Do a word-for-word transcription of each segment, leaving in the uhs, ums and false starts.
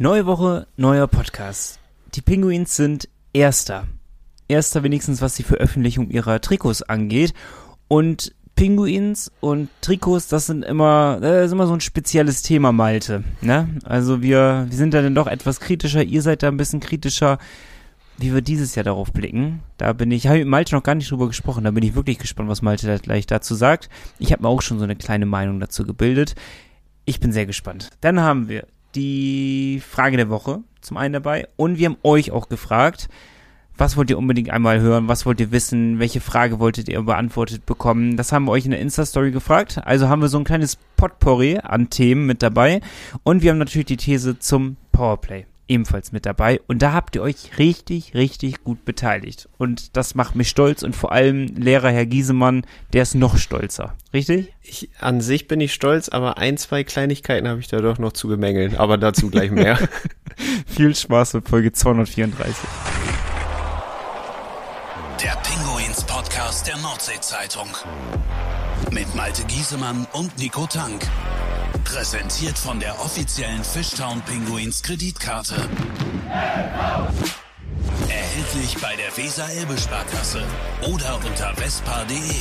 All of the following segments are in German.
Neue Woche, neuer Podcast. Die Pinguins sind Erster. Erster wenigstens, was die Veröffentlichung ihrer Trikots angeht. Und Pinguins und Trikots, das sind immer, das ist immer so ein spezielles Thema, Malte. Ne? Also wir, wir sind da dann doch etwas kritischer. Ihr seid da ein bisschen kritischer. Wie wir dieses Jahr darauf blicken, da bin ich, habe ich mit Malte noch gar nicht drüber gesprochen. Da bin ich wirklich gespannt, was Malte da gleich dazu sagt. Ich habe mir auch schon so eine kleine Meinung dazu gebildet. Ich bin sehr gespannt. Dann haben wir die Frage der Woche zum einen dabei und wir haben euch auch gefragt, was wollt ihr unbedingt einmal hören, was wollt ihr wissen, welche Frage wolltet ihr beantwortet bekommen. Das haben wir euch in der Insta-Story gefragt, also haben wir so ein kleines Potpourri an Themen mit dabei und wir haben natürlich die These zum Powerplay ebenfalls mit dabei und da habt ihr euch richtig, richtig gut beteiligt und das macht mich stolz und vor allem Lehrer Herr Giesemann, der ist noch stolzer, richtig? Ich, an sich bin ich stolz, aber ein, zwei Kleinigkeiten habe ich da doch noch zu bemängeln, aber dazu gleich mehr. Viel Spaß mit Folge zweihundertvierunddreißig. Der Pinguins-Podcast der Nordsee-Zeitung mit Malte Giesemann und Nico Tank. Präsentiert von der offiziellen Fishtown Pinguins Kreditkarte. Erhältlich bei der Weser-Elbe-Sparkasse oder unter vespa punkt de.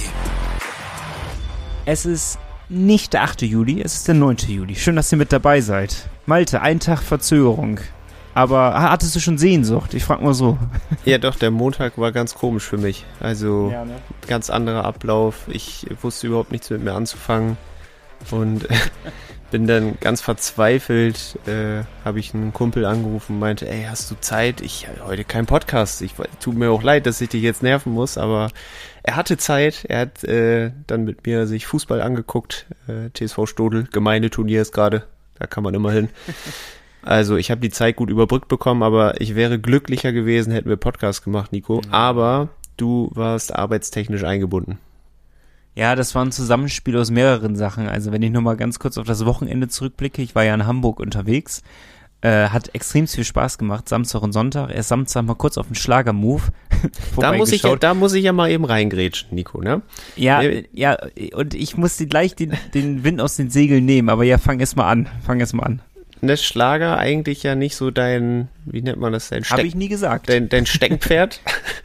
Es ist nicht der achte Juli, es ist der neunte Juli. Schön, dass ihr mit dabei seid. Malte, ein Tag Verzögerung. Aber hattest du schon Sehnsucht? Ich frag mal so. Ja doch, der Montag war ganz komisch für mich. Also ja, ne? Ganz anderer Ablauf. Ich wusste überhaupt nichts mit mir anzufangen. Und bin dann ganz verzweifelt, äh, habe ich einen Kumpel angerufen und meinte, ey, hast du Zeit? Ich habe heute keinen Podcast. Ich tut mir auch leid, dass ich dich jetzt nerven muss, aber er hatte Zeit. Er hat äh, dann mit mir sich Fußball angeguckt. Äh, T S V Stodel, Gemeindeturnier ist gerade. Da kann man immer hin. Also ich habe die Zeit gut überbrückt bekommen, aber ich wäre glücklicher gewesen, hätten wir Podcast gemacht, Nico. Mhm. Aber du warst arbeitstechnisch eingebunden. Ja, das war ein Zusammenspiel aus mehreren Sachen. Also wenn ich nur mal ganz kurz auf das Wochenende zurückblicke, ich war ja in Hamburg unterwegs, äh, hat extrem viel Spaß gemacht, Samstag und Sonntag. Erst Samstag mal kurz auf den Schlagermove. Da muss ich ja, da muss ich ja mal eben reingrätschen, Nico, ne? Ja, äh, ja, und ich musste gleich den, den Wind aus den Segeln nehmen, aber ja, fang erst mal an, fang erst mal an. Ne, Schlager eigentlich ja nicht so dein, wie nennt man das, dein Steck... Habe ich nie gesagt. Dein, dein Steckenpferd?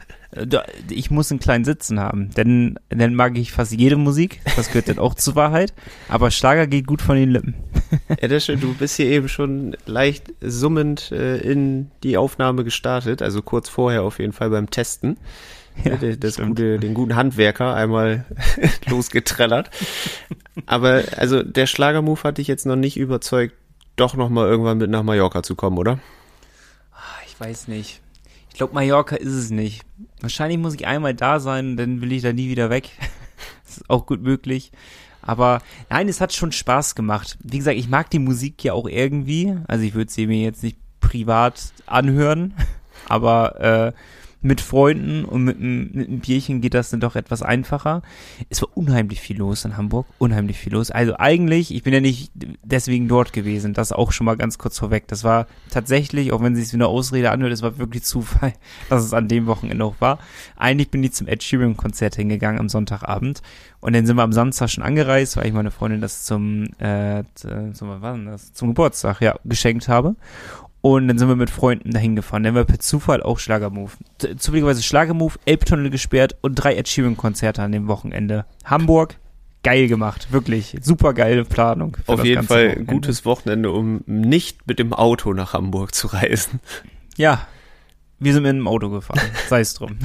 Ich muss einen kleinen Sitzen haben, denn dann mag ich fast jede Musik, das gehört dann auch zur Wahrheit, aber Schlager geht gut von den Lippen. Ja, das stimmt, du bist hier eben schon leicht summend äh, in die Aufnahme gestartet, also kurz vorher auf jeden Fall beim Testen. Ja, das gute, den guten Handwerker einmal losgetrellert. Aber also der Schlagermove hat dich jetzt noch nicht überzeugt, doch nochmal irgendwann mit nach Mallorca zu kommen, oder? Ich weiß nicht. Ich glaube, Mallorca ist es nicht. Wahrscheinlich muss ich einmal da sein, dann will ich da nie wieder weg. Das ist auch gut möglich. Aber nein, es hat schon Spaß gemacht. Wie gesagt, ich mag die Musik ja auch irgendwie. Also ich würde sie mir jetzt nicht privat anhören, aber äh, mit Freunden und mit einem, mit einem Bierchen geht das dann doch etwas einfacher. Es war unheimlich viel los in Hamburg, unheimlich viel los. Also eigentlich, ich bin ja nicht deswegen dort gewesen, das auch schon mal ganz kurz vorweg. Das war tatsächlich, auch wenn es sich wie eine Ausrede anhört, es war wirklich Zufall, dass es an dem Wochenende auch war. Eigentlich bin ich zum Ed Sheeran Konzert hingegangen am Sonntagabend und dann sind wir am Samstag schon angereist, weil ich meine Freundin das zum, äh, zum, was war denn das? Zum Geburtstag, ja, geschenkt habe. Und dann sind wir mit Freunden dahin gefahren. Dann war per Zufall auch Schlagermove. Zufälligerweise Schlagermove, Elbtunnel gesperrt und drei Ed Sheeran-Konzerte an dem Wochenende. Hamburg, geil gemacht. Wirklich, super geile Planung. Auf jeden Fall ein gutes Wochenende, um nicht mit dem Auto nach Hamburg zu reisen. Ja, wir sind mit dem Auto gefahren. Sei es drum.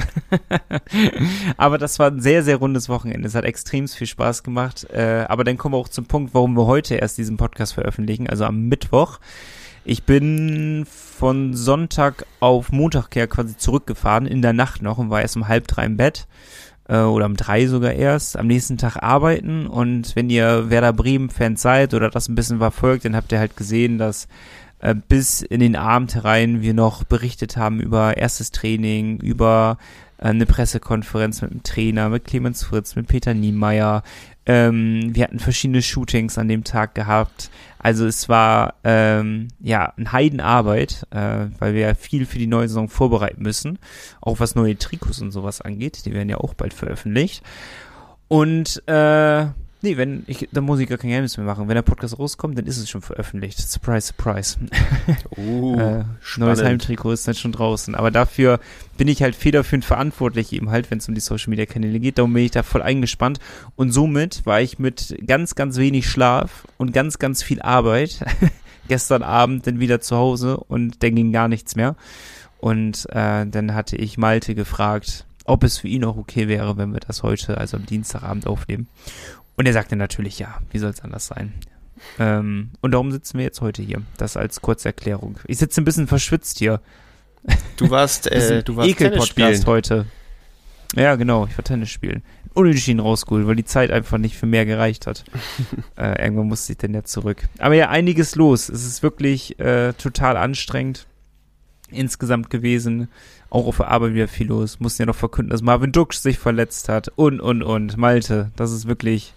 Aber das war ein sehr, sehr rundes Wochenende. Es hat extrem viel Spaß gemacht. Aber dann kommen wir auch zum Punkt, warum wir heute erst diesen Podcast veröffentlichen, also am Mittwoch. Ich bin von Sonntag auf Montag her quasi zurückgefahren, in der Nacht noch und war erst um halb drei im Bett äh, oder um drei sogar erst, am nächsten Tag arbeiten und wenn ihr Werder Bremen-Fans seid oder das ein bisschen verfolgt, dann habt ihr halt gesehen, dass äh, bis in den Abend herein wir noch berichtet haben über erstes Training, über äh, eine Pressekonferenz mit dem Trainer, mit Clemens Fritz, mit Peter Niemeyer. Ähm, wir hatten verschiedene Shootings an dem Tag gehabt. Also es war ähm, ja eine Heidenarbeit, äh, weil wir ja viel für die neue Saison vorbereiten müssen. Auch was neue Trikots und sowas angeht. Die werden ja auch bald veröffentlicht. Und äh, Nee, wenn ich, dann muss ich gar kein Geheimnis mehr machen. Wenn der Podcast rauskommt, dann ist es schon veröffentlicht. Surprise, surprise. Uh, äh, neues Heimtrikot ist dann schon draußen. Aber dafür bin ich halt federführend verantwortlich, eben halt, wenn es um die Social Media Kanäle geht. Darum bin ich da voll eingespannt. Und somit war ich mit ganz, ganz wenig Schlaf und ganz, ganz viel Arbeit gestern Abend dann wieder zu Hause und dann ging gar nichts mehr. Und äh, dann hatte ich Malte gefragt, ob es für ihn auch okay wäre, wenn wir das heute, also am Dienstagabend, aufnehmen. Und er sagte natürlich ja, wie soll es anders sein? Ähm, und darum sitzen wir jetzt heute hier. Das als Kurzerklärung. Ich sitze ein bisschen verschwitzt hier. Du warst, äh, du warst Tennis spielen heute. Ja, genau, ich war Tennis spielen. Unentschieden rausgeholt, weil die Zeit einfach nicht für mehr gereicht hat. äh, irgendwann musste ich dann ja zurück. Aber ja, einiges los. Es ist wirklich äh, total anstrengend insgesamt gewesen. Auch auf der Arbeit wieder viel los. Mussten ja noch verkünden, dass Marvin Duksch sich verletzt hat. Und, und, und. Malte, das ist wirklich...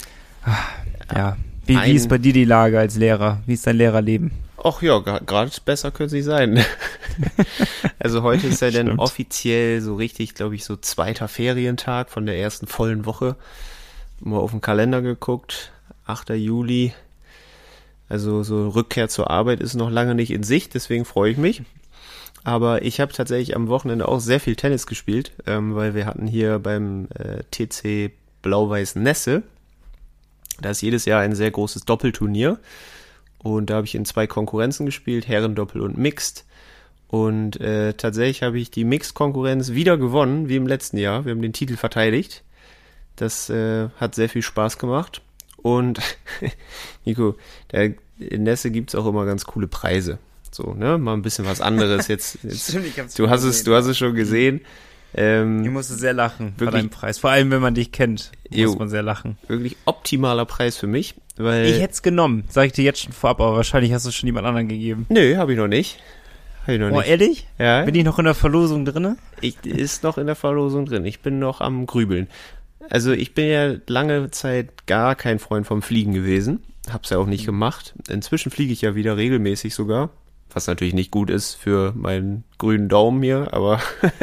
Ja, wie, wie ist bei dir die Lage als Lehrer? Wie ist dein Lehrerleben? Ach ja, gerade besser könnte sie sein. Also heute ist ja dann offiziell so richtig, glaube ich, so zweiter Ferientag von der ersten vollen Woche. Mal auf den Kalender geguckt, achter Juli. Also so Rückkehr zur Arbeit ist noch lange nicht in Sicht, deswegen freue ich mich. Aber ich habe tatsächlich am Wochenende auch sehr viel Tennis gespielt, ähm, weil wir hatten hier beim äh, T C Blau-Weiß Nesse, da ist jedes Jahr ein sehr großes Doppelturnier und da habe ich in zwei Konkurrenzen gespielt, Herrendoppel und Mixed. Und äh, tatsächlich habe ich die Mixed-Konkurrenz wieder gewonnen, wie im letzten Jahr. Wir haben den Titel verteidigt. Das äh, hat sehr viel Spaß gemacht. Und Nico, der, in Nesse gibt's auch immer ganz coole Preise. So, ne, mal ein bisschen was anderes jetzt. jetzt Stimmt, ich hab's du hast es, du hast es schon gesehen. Ähm, ich musste sehr lachen bei wirklich, deinem Preis. Vor allem, wenn man dich kennt, muss jo, man sehr lachen. Wirklich optimaler Preis für mich, weil... Ich hätte es genommen, sag ich dir jetzt schon vorab, aber wahrscheinlich hast du es schon jemand anderen gegeben. Nö, habe ich noch nicht. Hab ich noch oh, nicht. ehrlich? Ja. Bin ich noch in der Verlosung drinne? Ich ist noch in der Verlosung drin. Ich bin noch am Grübeln. Also ich bin ja lange Zeit gar kein Freund vom Fliegen gewesen. Hab's ja auch nicht gemacht. Inzwischen fliege ich ja wieder regelmäßig sogar. Was natürlich nicht gut ist für meinen grünen Daumen hier, aber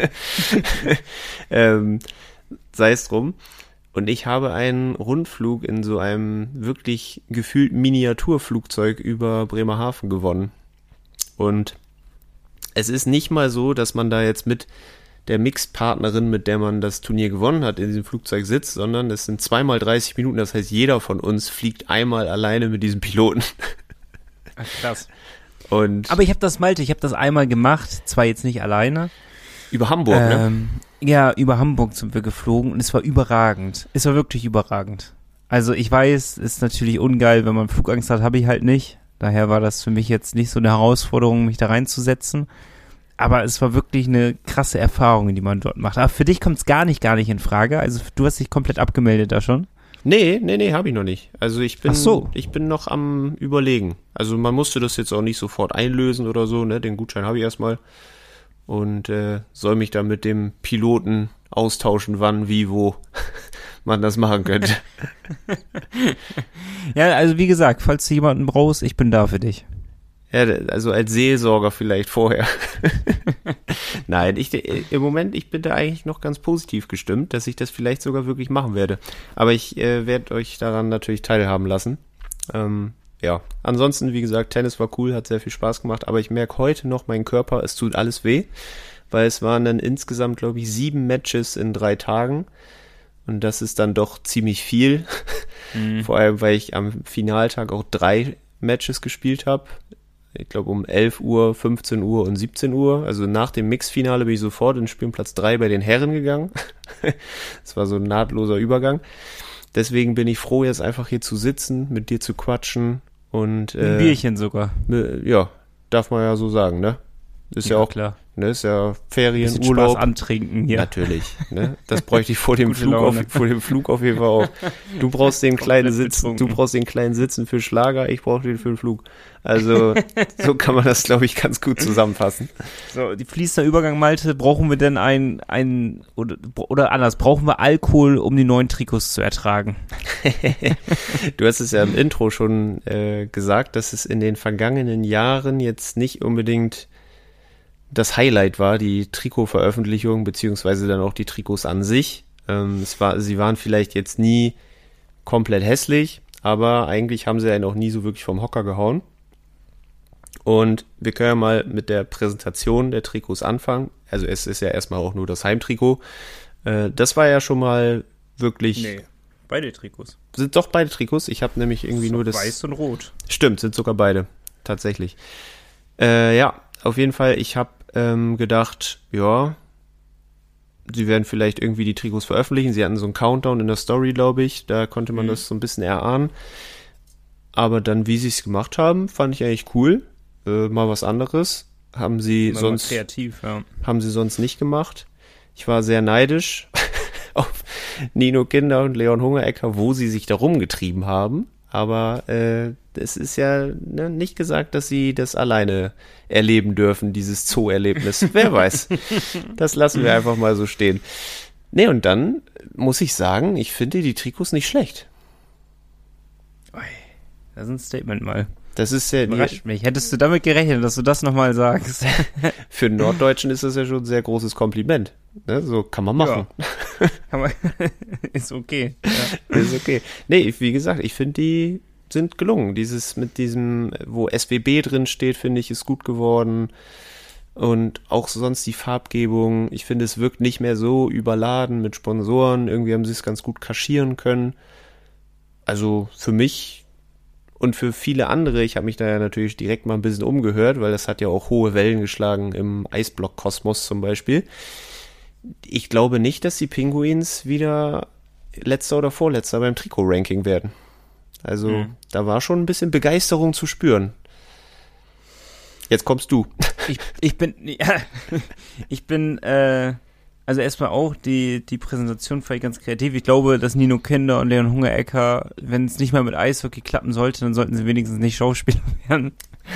ähm, sei es drum. Und ich habe einen Rundflug in so einem wirklich gefühlt Miniaturflugzeug über Bremerhaven gewonnen. Und es ist nicht mal so, dass man da jetzt mit der Mixed-Partnerin, mit der man das Turnier gewonnen hat, in diesem Flugzeug sitzt, sondern es sind zweimal dreißig Minuten. Das heißt, jeder von uns fliegt einmal alleine mit diesem Piloten. Ach, krass. Und aber ich habe das, Malte, ich habe das einmal gemacht, zwar jetzt nicht alleine. Über Hamburg, ähm, ne? Ja, über Hamburg sind wir geflogen und es war überragend. Es war wirklich überragend. Also ich weiß, ist natürlich ungeil, wenn man Flugangst hat, habe ich halt nicht. Daher war das für mich jetzt nicht so eine Herausforderung, mich da reinzusetzen. Aber es war wirklich eine krasse Erfahrung, die man dort macht. Aber für dich kommt es gar nicht, gar nicht in Frage. Also du hast dich komplett abgemeldet da schon. Nee, nee, nee, habe ich noch nicht. Also ich bin, Ach so. ich bin noch am Überlegen. Also man musste das jetzt auch nicht sofort einlösen oder so, ne? Den Gutschein habe ich erstmal. Und äh, soll mich dann mit dem Piloten austauschen, wann, wie, wo man das machen könnte. Ja, also wie gesagt, falls du jemanden brauchst, ich bin da für dich. Ja, also als Seelsorger vielleicht vorher. Nein, ich im Moment, ich bin da eigentlich noch ganz positiv gestimmt, dass ich das vielleicht sogar wirklich machen werde. Aber ich äh, werde euch daran natürlich teilhaben lassen. Ähm, ja, ansonsten, wie gesagt, Tennis war cool, hat sehr viel Spaß gemacht, aber ich merke heute noch, mein Körper, es tut alles weh, weil es waren dann insgesamt, glaube ich, sieben Matches in drei Tagen. Und das ist dann doch ziemlich viel. Mhm. Vor allem, weil ich am Finaltag auch drei Matches gespielt habe. Ich glaube um elf Uhr, fünfzehn Uhr und siebzehn Uhr. Also nach dem Mixfinale bin ich sofort in Spielplatz drei bei den Herren gegangen. Das war so ein nahtloser Übergang. Deswegen bin ich froh, jetzt einfach hier zu sitzen, mit dir zu quatschen. Und äh, ein Bierchen sogar. Ja, darf man ja so sagen, ne? Ist ja, ja auch klar. Ne, ist ja Ferien, bisschen Urlaub. Spaß antrinken hier. Natürlich, ne? Das bräuchte ich vor dem Flug auf, vor dem Flug auf jeden Fall auch. Du brauchst den kleinen Sitz, du brauchst den kleinen Sitzen für Schlager, ich brauche den für den Flug. Also, so kann man das, glaube ich, ganz gut zusammenfassen. So, die fließender Übergang, Malte, brauchen wir denn ein, ein, oder, oder anders, brauchen wir Alkohol, um die neuen Trikots zu ertragen? Du hast es ja im Intro schon äh, gesagt, dass es in den vergangenen Jahren jetzt nicht unbedingt das Highlight war, die Trikotveröffentlichung, beziehungsweise dann auch die Trikots an sich. Ähm, es war, sie waren vielleicht jetzt nie komplett hässlich, aber eigentlich haben sie einen auch nie so wirklich vom Hocker gehauen. Und wir können ja mal mit der Präsentation der Trikots anfangen. Also es ist ja erstmal auch nur das Heimtrikot. Äh, das war ja schon mal wirklich... Nee, beide Trikots. Sind doch beide Trikots. Ich habe nämlich irgendwie nur das... Weiß und Rot. Stimmt, sind sogar beide. Tatsächlich. Äh, ja, auf jeden Fall. Ich habe ähm, gedacht, ja, sie werden vielleicht irgendwie die Trikots veröffentlichen. Sie hatten so einen Countdown in der Story, glaube ich. Da konnte man mhm. das so ein bisschen erahnen. Aber dann, wie sie es gemacht haben, fand ich eigentlich cool. Äh, mal was anderes. Haben sie mal sonst kreativ, ja. Haben sie sonst nicht gemacht. Ich war sehr neidisch auf Nino Kinder und Leon Hungerecker, wo sie sich da rumgetrieben haben. Aber äh, es ist ja ne, nicht gesagt, dass sie das alleine erleben dürfen, dieses Zoo-Erlebnis. Wer weiß. Das lassen wir einfach mal so stehen. Nee, und dann muss ich sagen, ich finde die Trikots nicht schlecht. Das ist ein Statement mal. Das ist ja... Überrascht mich. Hättest du damit gerechnet, dass du das nochmal sagst? Für einen Norddeutschen ist das ja schon ein sehr großes Kompliment. Ne? So kann man machen. Ja. Kann man, ist okay. Ja. Ist okay. Nee, wie gesagt, ich finde, die sind gelungen. Dieses mit diesem, wo S W B drin steht, finde ich, ist gut geworden. Und auch sonst die Farbgebung. Ich finde, es wirkt nicht mehr so überladen mit Sponsoren. Irgendwie haben sie es ganz gut kaschieren können. Also für mich... Und für viele andere, ich habe mich da ja natürlich direkt mal ein bisschen umgehört, weil das hat ja auch hohe Wellen geschlagen im Eisblock-Kosmos zum Beispiel. Ich glaube nicht, dass die Pinguins wieder letzter oder vorletzter beim Trikot-Ranking werden. Also mhm. da war schon ein bisschen Begeisterung zu spüren. Jetzt kommst du. Ich, ich bin, ja, ich bin, äh, also erstmal auch die, die Präsentation fand ich ganz kreativ. Ich glaube, dass Nino Kinder und Leon Hungerecker, wenn es nicht mal mit Eishockey klappen sollte, dann sollten sie wenigstens nicht Schauspieler werden.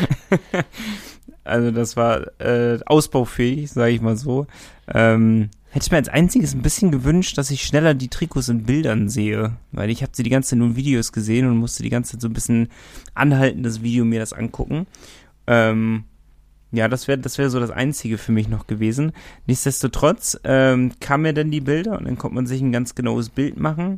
Also das war äh, ausbaufähig, sage ich mal so. Ähm, hätte ich mir als einziges ein bisschen gewünscht, dass ich schneller die Trikots in Bildern sehe. Weil ich habe sie die ganze Zeit nur in Videos gesehen und musste die ganze Zeit so ein bisschen anhaltendes Video mir das angucken. Ähm, Ja, das wäre das wäre so das Einzige für mich noch gewesen. Nichtsdestotrotz ähm, kamen mir dann die Bilder und dann konnte man sich ein ganz genaues Bild machen.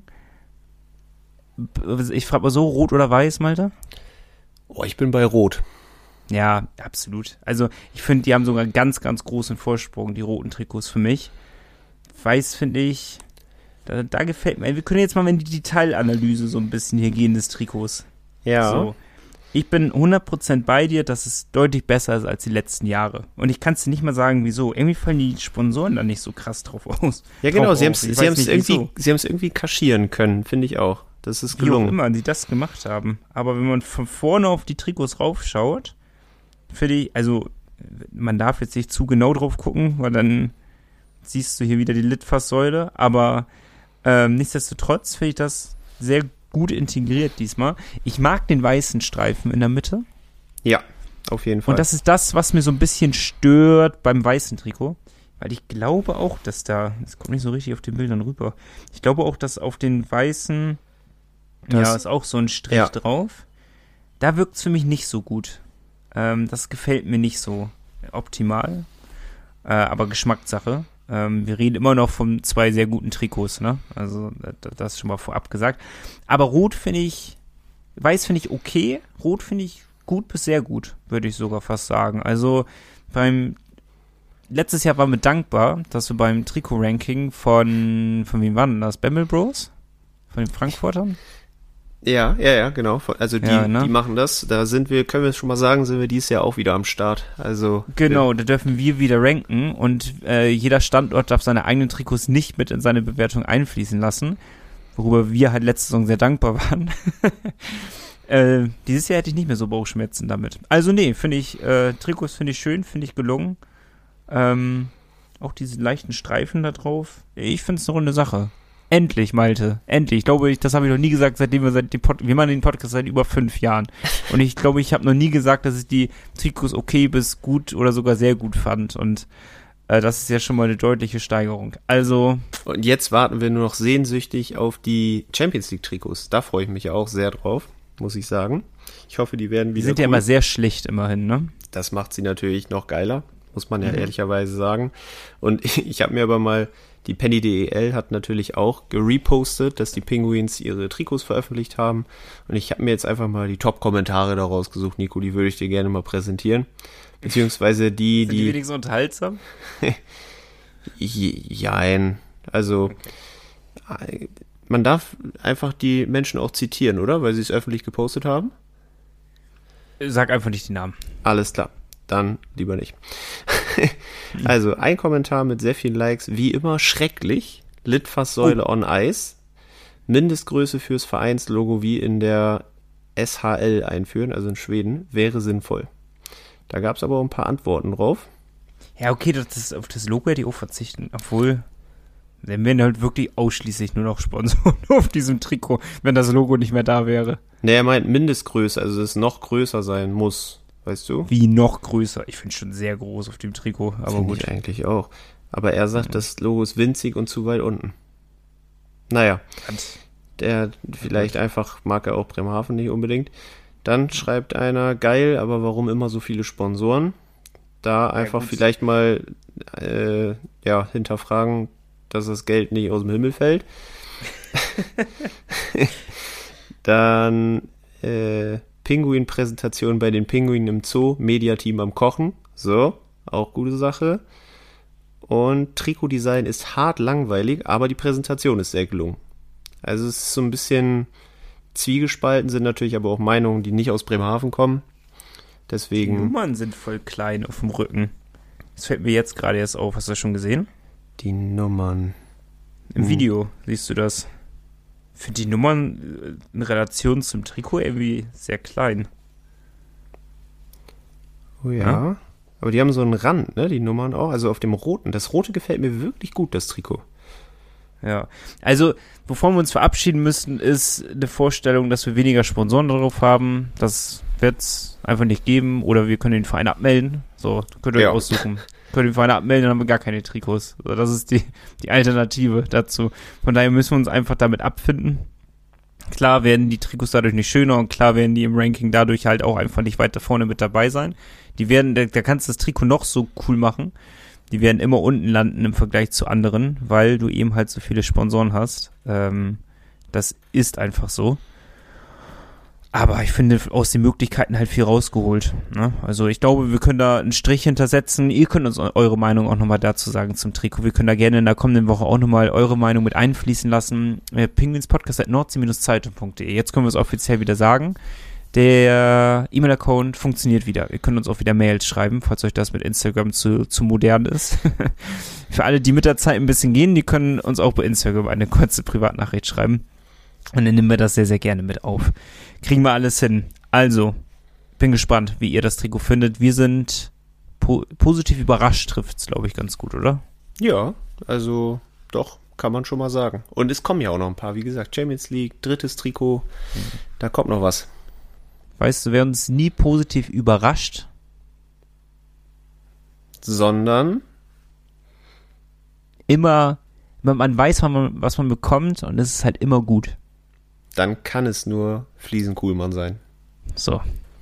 Ich frage mal so, rot oder weiß, Malte? Oh, ich bin bei rot. Ja, absolut. Also ich finde, die haben sogar einen ganz, ganz großen Vorsprung, die roten Trikots für mich. Weiß finde ich, da, da gefällt mir. Wir können jetzt mal in die Detailanalyse so ein bisschen hier gehen des Trikots. Ja. So. Ich bin hundert Prozent bei dir, dass es deutlich besser ist als die letzten Jahre. Und ich kann es dir nicht mal sagen, wieso. Irgendwie fallen die Sponsoren da nicht so krass drauf aus. Ja, genau, sie haben es sie haben's irgendwie, sie haben's irgendwie kaschieren können, finde ich auch. Das ist gelungen. Wie auch immer sie das gemacht haben. Aber wenn man von vorne auf die Trikots raufschaut, finde ich, also man darf jetzt nicht zu genau drauf gucken, weil dann siehst du hier wieder die Litfaßsäule. Aber ähm, nichtsdestotrotz finde ich das sehr gut. gut integriert diesmal. Ich mag den weißen Streifen in der Mitte. Ja, auf jeden Fall. Und das ist das, was mir so ein bisschen stört beim weißen Trikot. Weil ich glaube auch, dass da, das kommt nicht so richtig auf den Bildern rüber, ich glaube auch, dass auf den weißen, das, ja, ist auch so ein Strich ja. drauf. Da wirkt es für mich nicht so gut. Ähm, das gefällt mir nicht so optimal. Äh, aber Geschmackssache. Ähm, wir reden immer noch von zwei sehr guten Trikots, ne? Also das ist schon mal vorab gesagt. Aber Rot finde ich, Weiß finde ich okay, Rot finde ich gut bis sehr gut, würde ich sogar fast sagen. Also beim letztes Jahr waren wir dankbar, dass wir beim Trikot-Ranking von, von wem waren denn das? Bamble Bros? Von den Frankfurtern? Ja, ja, ja, genau. Also die, ja, ne? die machen das. Da sind wir, können wir schon mal sagen, sind wir dieses Jahr auch wieder am Start. Also genau, ja. Da dürfen wir wieder ranken und äh, jeder Standort darf seine eigenen Trikots nicht mit in seine Bewertung einfließen lassen, worüber wir halt letzte Saison sehr dankbar waren. äh, dieses Jahr hätte ich nicht mehr so Bauchschmerzen damit. Also nee, finde ich, äh, Trikots finde ich schön, finde ich gelungen. Ähm, auch diese leichten Streifen da drauf. Ich finde es eine runde Sache. Endlich, Malte. Endlich. Ich glaube, ich, das habe ich noch nie gesagt, seitdem wir seit dem Pod- wir machen den Podcast seit über fünf Jahren. Und ich glaube, ich habe noch nie gesagt, dass ich die Trikots okay bis gut oder sogar sehr gut fand. Und äh, das ist ja schon mal eine deutliche Steigerung. Also. Und jetzt warten wir nur noch sehnsüchtig auf die Champions League Trikots. Da freue ich mich ja auch sehr drauf, muss ich sagen. Ich hoffe, die werden wieder. Die sind cool. ja immer sehr schlicht immerhin, ne? Das macht sie natürlich noch geiler. muss man ja Mhm. ehrlicherweise sagen. Und ich, ich habe mir aber mal, die Penny punkt D E L hat natürlich auch gerepostet, dass die Penguins ihre Trikots veröffentlicht haben. Und ich habe mir jetzt einfach mal die Top-Kommentare daraus gesucht, Nico, die würde ich dir gerne mal präsentieren. Beziehungsweise die, Sind die die... wenigstens unterhaltsam? Jein. Also, Okay. man darf einfach die Menschen auch zitieren, oder? Weil sie es öffentlich gepostet haben. Sag einfach nicht die Namen. Alles klar. Dann lieber nicht. Also, ein Kommentar mit sehr vielen Likes. Wie immer schrecklich. Litfaßsäule Oh. on Ice. Mindestgröße fürs Vereinslogo wie in der S H L einführen, also in Schweden, wäre sinnvoll. Da gab es aber auch ein paar Antworten drauf. Ja, okay, das ist, auf das Logo hätte ich auch verzichten. Obwohl, dann wären halt wirklich ausschließlich nur noch Sponsoren auf diesem Trikot, wenn das Logo nicht mehr da wäre. Ne, er meint Mindestgröße, also dass es noch größer sein muss. Weißt du? Wie noch größer. Ich finde es schon sehr groß auf dem Trikot, aber Find gut. ich eigentlich auch. Aber er sagt, das Logo ist winzig und zu weit unten. Naja, der vielleicht einfach mag er auch Bremerhaven nicht unbedingt. Dann schreibt einer, geil, aber warum immer so viele Sponsoren? Da einfach gut. vielleicht mal äh, ja, hinterfragen, dass das Geld nicht aus dem Himmel fällt. Dann äh, Pinguin-Präsentation bei den Pinguinen im Zoo, Mediateam am Kochen. So, auch gute Sache. Und Trikotdesign ist hart langweilig, aber die Präsentation ist sehr gelungen. Also es ist so ein bisschen zwiegespalten, sind natürlich aber auch Meinungen, die nicht aus Bremerhaven kommen. Die Deswegen Nummern sind voll klein auf dem Rücken. Das fällt mir jetzt gerade erst auf. Hast du das schon gesehen? die Nummern. Im Hm. Video siehst du das. Ich finde die Nummern äh, in Relation zum Trikot irgendwie sehr klein. Oh ja. Ja. Aber die haben so einen Rand, ne, die Nummern auch. Also auf dem roten. Das rote gefällt mir wirklich gut, das Trikot. Ja, also bevor wir uns verabschieden müssen, ist eine Vorstellung, dass wir weniger Sponsoren darauf haben. Das wird es einfach nicht geben. Oder wir können den Verein abmelden. So, könnt ihr Ja. euch aussuchen. Können den Verein abmelden, dann haben wir gar keine Trikots. So, das ist die, die Alternative dazu. Von daher müssen wir uns einfach damit abfinden. Klar werden die Trikots dadurch nicht schöner und klar werden die im Ranking dadurch halt auch einfach nicht weiter vorne mit dabei sein. Die werden, da, da kannst du das Trikot noch so cool machen. Die werden immer unten landen im Vergleich zu anderen, weil du eben halt so viele Sponsoren hast. Ähm, das ist einfach so. Aber ich finde aus den Möglichkeiten halt viel rausgeholt. Ne? Also ich glaube, wir können da einen Strich hintersetzen. Ihr könnt uns eure Meinung auch nochmal dazu sagen zum Trikot. Wir können da gerne in der kommenden Woche auch nochmal eure Meinung mit einfließen lassen. Äh, pinguinspodcast at nordsee Zeitung punkt de. Jetzt können wir es offiziell wieder sagen. Der E-Mail-Account funktioniert wieder. Ihr könnt uns auch wieder Mails schreiben, falls euch das mit Instagram zu, zu modern ist. Für alle, die mit der Zeit ein bisschen gehen, die können uns auch bei Instagram eine kurze Privatnachricht schreiben. Und dann nehmen wir das sehr, sehr gerne mit auf. Kriegen wir alles hin. Also, bin gespannt, wie ihr das Trikot findet. Wir sind po- positiv überrascht, trifft's, glaube ich, ganz gut, oder? Ja, also doch, kann man schon mal sagen. Und es kommen ja auch noch ein paar, wie gesagt, Champions League, drittes Trikot, da kommt noch was. Weißt du, wer uns nie positiv überrascht? Sondern, Immer, man weiß, was man, was man bekommt und es ist halt immer gut. dann kann es nur Fliesen-Kuhlmann sein. So.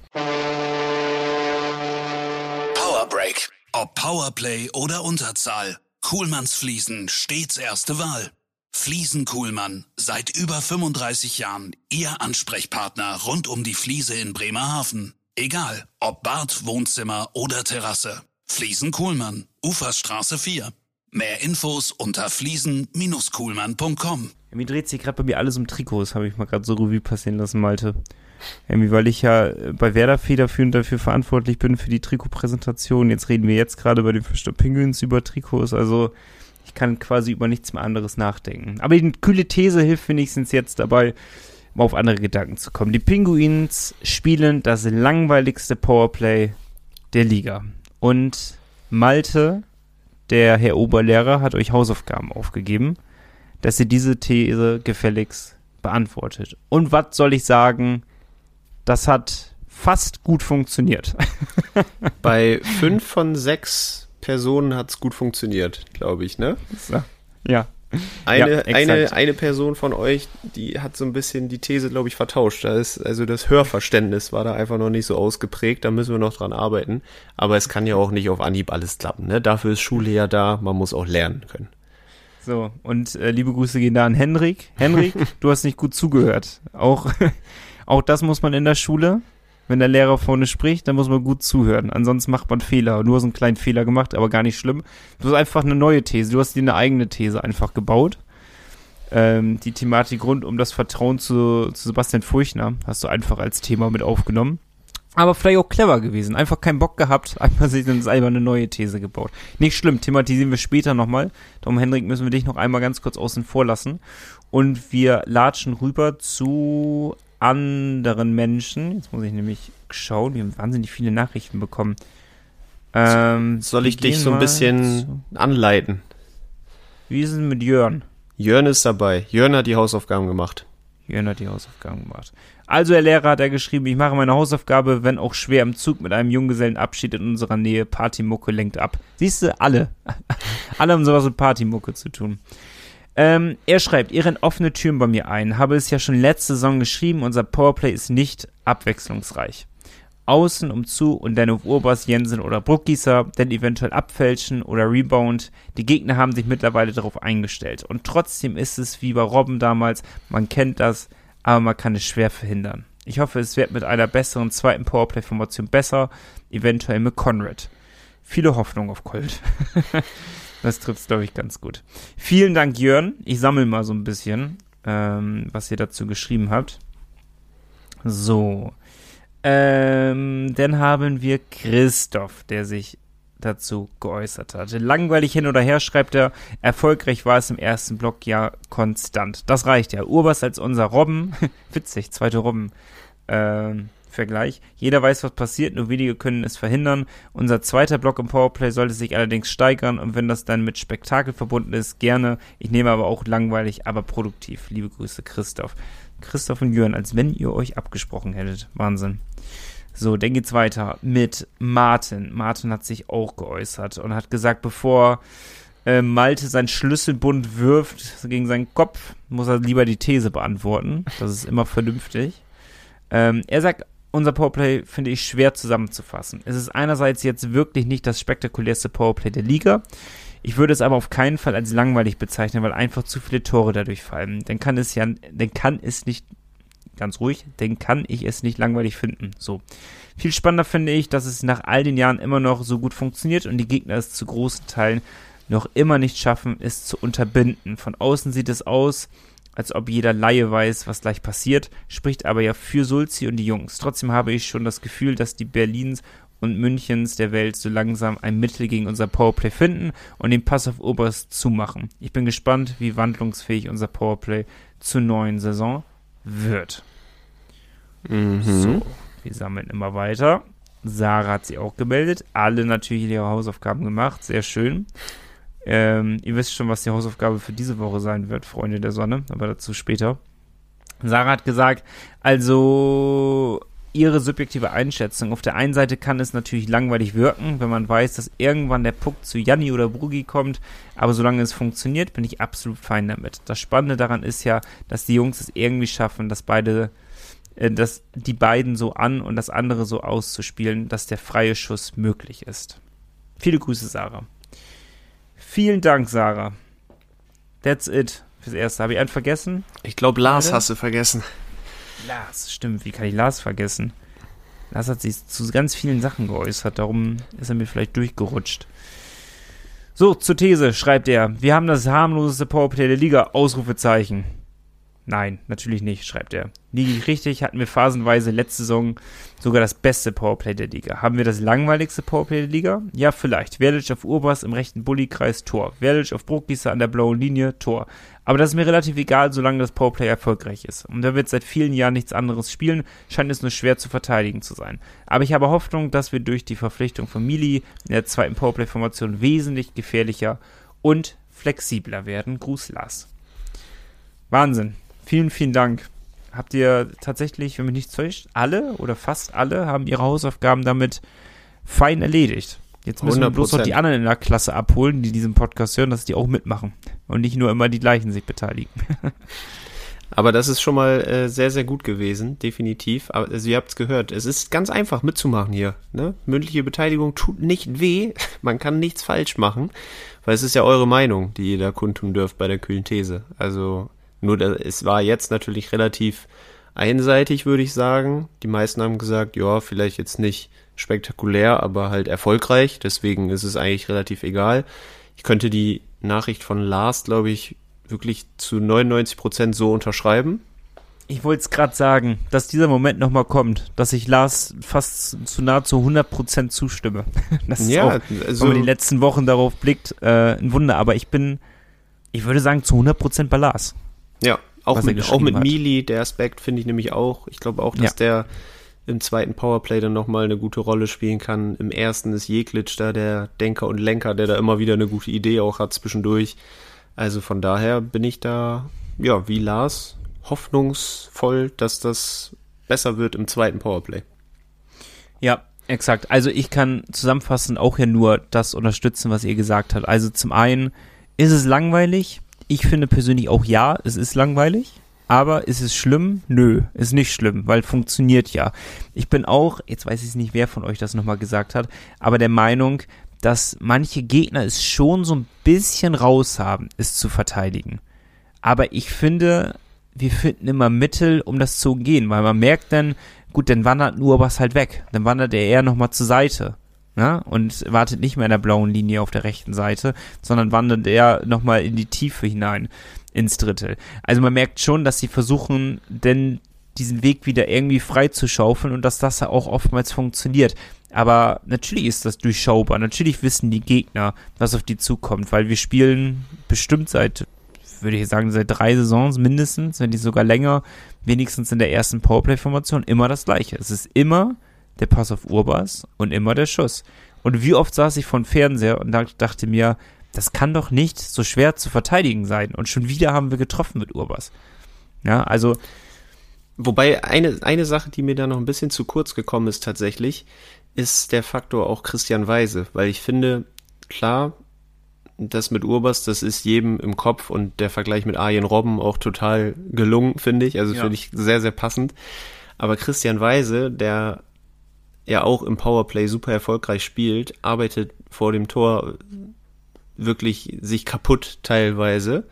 Powerbreak. Ob Powerplay oder Unterzahl. Kuhlmanns Fliesen stets erste Wahl. Fliesen Kuhlmann. Seit über fünfunddreißig Jahren Ihr Ansprechpartner rund um die Fliese in Bremerhaven. Egal, ob Bad, Wohnzimmer oder Terrasse. Fliesen Kuhlmann. Uferstraße vier. Mehr Infos unter fliesen Bindestrich kuhlmann punkt com. Irgendwie dreht sich gerade bei mir alles um Trikots, habe ich mal gerade so Revue passieren lassen, Malte. Irgendwie, weil ich ja bei Werder federführend dafür verantwortlich bin für die Trikotpräsentation. Jetzt reden wir jetzt gerade bei den Fischtown Penguins über Trikots, also ich kann quasi über nichts mehr anderes nachdenken. Aber die kühle These hilft wenigstens jetzt dabei, mal auf andere Gedanken zu kommen. Die Penguins spielen das langweiligste Powerplay der Liga. Und Malte, der Herr Oberlehrer, hat euch Hausaufgaben aufgegeben, dass ihr diese These gefälligst beantwortet. Und was soll ich sagen? Das hat fast gut funktioniert. Bei fünf von sechs Personen hat es gut funktioniert, glaube ich, ne? So. Ja, Eine, Ja, eine, exakt. eine Person von euch, die hat so ein bisschen die These, glaube ich, vertauscht. Da ist, also das Hörverständnis war da einfach noch nicht so ausgeprägt, da müssen wir noch dran arbeiten. Aber es kann ja auch nicht auf Anhieb alles klappen, ne? Dafür ist Schule ja da, man muss auch lernen können. So, und äh, liebe Grüße gehen da an Henrik. Henrik, du hast nicht gut zugehört. Auch, auch das muss man in der Schule. Wenn der Lehrer vorne spricht, dann muss man gut zuhören. Ansonsten macht man Fehler. Du hast einen kleinen Fehler gemacht, aber gar nicht schlimm. Du hast einfach eine neue These. Du hast dir eine eigene These einfach gebaut. Ähm, die Thematik rund um das Vertrauen zu, zu Sebastian Furchner hast du einfach als Thema mit aufgenommen. Aber vielleicht auch clever gewesen. Einfach keinen Bock gehabt, einfach sich dann selber eine neue These gebaut. Nicht schlimm, thematisieren wir später nochmal. Darum, Henrik, müssen wir dich noch einmal ganz kurz außen vor lassen. Und wir latschen rüber zu anderen Menschen. Jetzt muss ich nämlich schauen, wir haben wahnsinnig viele Nachrichten bekommen. Ähm, Soll ich wir dich gehen so ein mal bisschen zu- anleiten? Wie ist es mit Jörn? Jörn ist dabei. Jörn hat die Hausaufgaben gemacht. Jörn hat die Hausaufgaben gemacht. Also, Herr Lehrer, hat er geschrieben, ich mache meine Hausaufgabe, wenn auch schwer im Zug mit einem Junggesellenabschied in unserer Nähe. Partymucke lenkt ab. Siehst du, alle. Alle haben sowas mit Partymucke zu tun. Ähm, er schreibt, ihr rennt offene Türen bei mir ein. Habe es ja schon letzte Saison geschrieben, unser Powerplay ist nicht abwechslungsreich. Außen um zu und dann auf Urbas, Jensen oder Bruckgießer, dann eventuell abfälschen oder Rebound. Die Gegner haben sich mittlerweile darauf eingestellt. Und trotzdem ist es wie bei Robben damals, man kennt das, aber man kann es schwer verhindern. Ich hoffe, es wird mit einer besseren zweiten Powerplay-Formation besser, eventuell mit Conrad. Viele Hoffnung auf Colt. Das trifft es, glaube ich, ganz gut. Vielen Dank, Jörn. Ich sammle mal so ein bisschen, ähm, was ihr dazu geschrieben habt. So. Ähm, dann haben wir Christoph, der sich dazu geäußert hat. Langweilig hin oder her, schreibt er, erfolgreich war es im ersten Block ja konstant. Das reicht ja. Urbas als unser Robben, witzig, zweite Robben, ähm, Vergleich. Jeder weiß, was passiert, nur wenige können es verhindern. Unser zweiter Block im Powerplay sollte sich allerdings steigern und wenn das dann mit Spektakel verbunden ist, gerne. Ich nehme aber auch langweilig, aber produktiv. Liebe Grüße, Christoph. Christoph und Jörn, als wenn ihr euch abgesprochen hättet. Wahnsinn. So, dann geht's weiter mit Martin. Martin hat sich auch geäußert und hat gesagt, bevor äh, Malte seinen Schlüsselbund wirft gegen seinen Kopf, muss er lieber die These beantworten. Das ist immer vernünftig. Ähm, er sagt, unser Powerplay finde ich schwer zusammenzufassen. Es ist einerseits jetzt wirklich nicht das spektakulärste Powerplay der Liga. Ich würde es aber auf keinen Fall als langweilig bezeichnen, weil einfach zu viele Tore dadurch fallen. Dann kann es ja, dann kann es nicht, ganz ruhig, dann kann ich es nicht langweilig finden. So. Viel spannender finde ich, dass es nach all den Jahren immer noch so gut funktioniert und die Gegner es zu großen Teilen noch immer nicht schaffen, es zu unterbinden. Von außen sieht es aus, als ob jeder Laie weiß, was gleich passiert, spricht aber ja für Sulzi und die Jungs. Trotzdem habe ich schon das Gefühl, dass die Berlins und Münchens der Welt so langsam ein Mittel gegen unser Powerplay finden und den Pass auf Oberst zumachen. Ich bin gespannt, wie wandlungsfähig unser Powerplay zur neuen Saison wird. Mhm. So, wir sammeln immer weiter. Sarah hat sie auch gemeldet. Alle natürlich ihre Hausaufgaben gemacht. Sehr schön. Ähm, ihr wisst schon, was die Hausaufgabe für diese Woche sein wird, Freunde der Sonne, aber dazu später. Sarah hat gesagt, also ihre subjektive Einschätzung. Auf der einen Seite kann es natürlich langweilig wirken, wenn man weiß, dass irgendwann der Puck zu Janni oder Brugi kommt, aber solange es funktioniert, bin ich absolut fein damit. Das Spannende daran ist ja, dass die Jungs es irgendwie schaffen, dass beide, äh, dass die beiden so an und das andere so auszuspielen, dass der freie Schuss möglich ist. Viele Grüße, Sarah. Vielen Dank, Sarah. That's it fürs Erste. Habe ich einen vergessen? Ich glaube, Lars Oder? hast du vergessen. Lars, stimmt. Wie kann ich Lars vergessen? Lars hat sich zu ganz vielen Sachen geäußert, darum ist er mir vielleicht durchgerutscht. So, zur These schreibt er, wir haben das harmloseste Powerplay der Liga, Ausrufezeichen. Nein, natürlich nicht, schreibt er. Liege ich richtig, hatten wir phasenweise letzte Saison sogar das beste Powerplay der Liga. Haben wir das langweiligste Powerplay der Liga? Ja, vielleicht. Verlic auf Urbas im rechten Bulli-Kreis, Tor. Verlic auf Bruckgießer an der blauen Linie, Tor. Aber das ist mir relativ egal, solange das Powerplay erfolgreich ist. Und da wird seit vielen Jahren nichts anderes spielen, scheint es nur schwer zu verteidigen zu sein. Aber ich habe Hoffnung, dass wir durch die Verpflichtung von Mili in der zweiten Powerplay-Formation wesentlich gefährlicher und flexibler werden. Gruß, Lars. Wahnsinn. Vielen, vielen Dank. Habt ihr tatsächlich, wenn mich nicht täuscht, alle oder fast alle haben ihre Hausaufgaben damit fein erledigt. Jetzt müssen wir bloß noch die anderen in der Klasse abholen, die diesen Podcast hören, dass die auch mitmachen. und nicht nur immer die gleichen sich beteiligen. Aber das ist schon mal äh, sehr, sehr gut gewesen, definitiv. Aber also ihr habt es gehört, es ist ganz einfach mitzumachen hier. Ne? Mündliche Beteiligung tut nicht weh, man kann nichts falsch machen, weil es ist ja eure Meinung, die ihr da kundtun dürft bei der kühlen These. Also nur, da, es war jetzt natürlich relativ einseitig, würde ich sagen. Die meisten haben gesagt, ja, vielleicht jetzt nicht spektakulär, aber halt erfolgreich. Deswegen ist es eigentlich relativ egal. Ich könnte die Nachricht von Lars, glaube ich, wirklich zu neunundneunzig Prozent so unterschreiben. Ich wollte es gerade sagen, dass dieser Moment nochmal kommt, dass ich Lars fast zu nahezu hundert Prozent zustimme. Das ist ja, auch, also, wenn man die letzten Wochen darauf blickt, äh, ein Wunder. Aber ich bin, ich würde sagen, zu hundert Prozent bei Lars. Ja, auch was er mit, auch mit geschrieben hat. Mili, der Aspekt finde ich nämlich auch. Ich glaube auch, dass Ja. der im zweiten Powerplay dann nochmal eine gute Rolle spielen kann. Im ersten ist Jeklitsch da der Denker und Lenker, der da immer wieder eine gute Idee auch hat zwischendurch. Also von daher bin ich da, ja, wie Lars, hoffnungsvoll, dass das besser wird im zweiten Powerplay. Ja, exakt. Also ich kann zusammenfassend auch ja nur das unterstützen, was ihr gesagt habt. Also zum einen ist es langweilig. Ich finde persönlich auch ja, es ist langweilig. Aber ist es schlimm? Nö, ist nicht schlimm, weil funktioniert ja. Ich bin auch, jetzt weiß ich nicht, wer von euch das nochmal gesagt hat, aber der Meinung, dass manche Gegner es schon so ein bisschen raus haben, es zu verteidigen. Aber ich finde, wir finden immer Mittel, um das zu umgehen, weil man merkt dann, gut, dann wandert nur was halt weg. Dann wandert er eher nochmal zur Seite, ne? Und wartet nicht mehr in der blauen Linie auf der rechten Seite, sondern wandert er nochmal in die Tiefe hinein, ins Drittel. Also man merkt schon, dass sie versuchen, denn diesen Weg wieder irgendwie frei zu schaufeln und dass das ja auch oftmals funktioniert. Aber natürlich ist das durchschaubar. Natürlich wissen die Gegner, was auf die zukommt, weil wir spielen bestimmt seit, würde ich sagen, seit drei Saisons mindestens, wenn nicht sogar länger, wenigstens in der ersten Powerplay-Formation, immer das Gleiche. Es ist immer der Pass auf Urbas und immer der Schuss. Und wie oft saß ich vor dem Fernseher und dachte mir, das kann doch nicht so schwer zu verteidigen sein. Und schon wieder haben wir getroffen mit Urbas. Ja, also Wobei eine, eine Sache, die mir da noch ein bisschen zu kurz gekommen ist tatsächlich, ist der Faktor auch Christian Weise, weil ich finde, klar, das mit Urbas, das ist jedem im Kopf und der Vergleich mit Arjen Robben auch total gelungen, finde ich, also Ja. finde ich sehr, sehr passend, aber Christian Weise, der ja auch im Powerplay super erfolgreich spielt, arbeitet vor dem Tor wirklich sich kaputt teilweise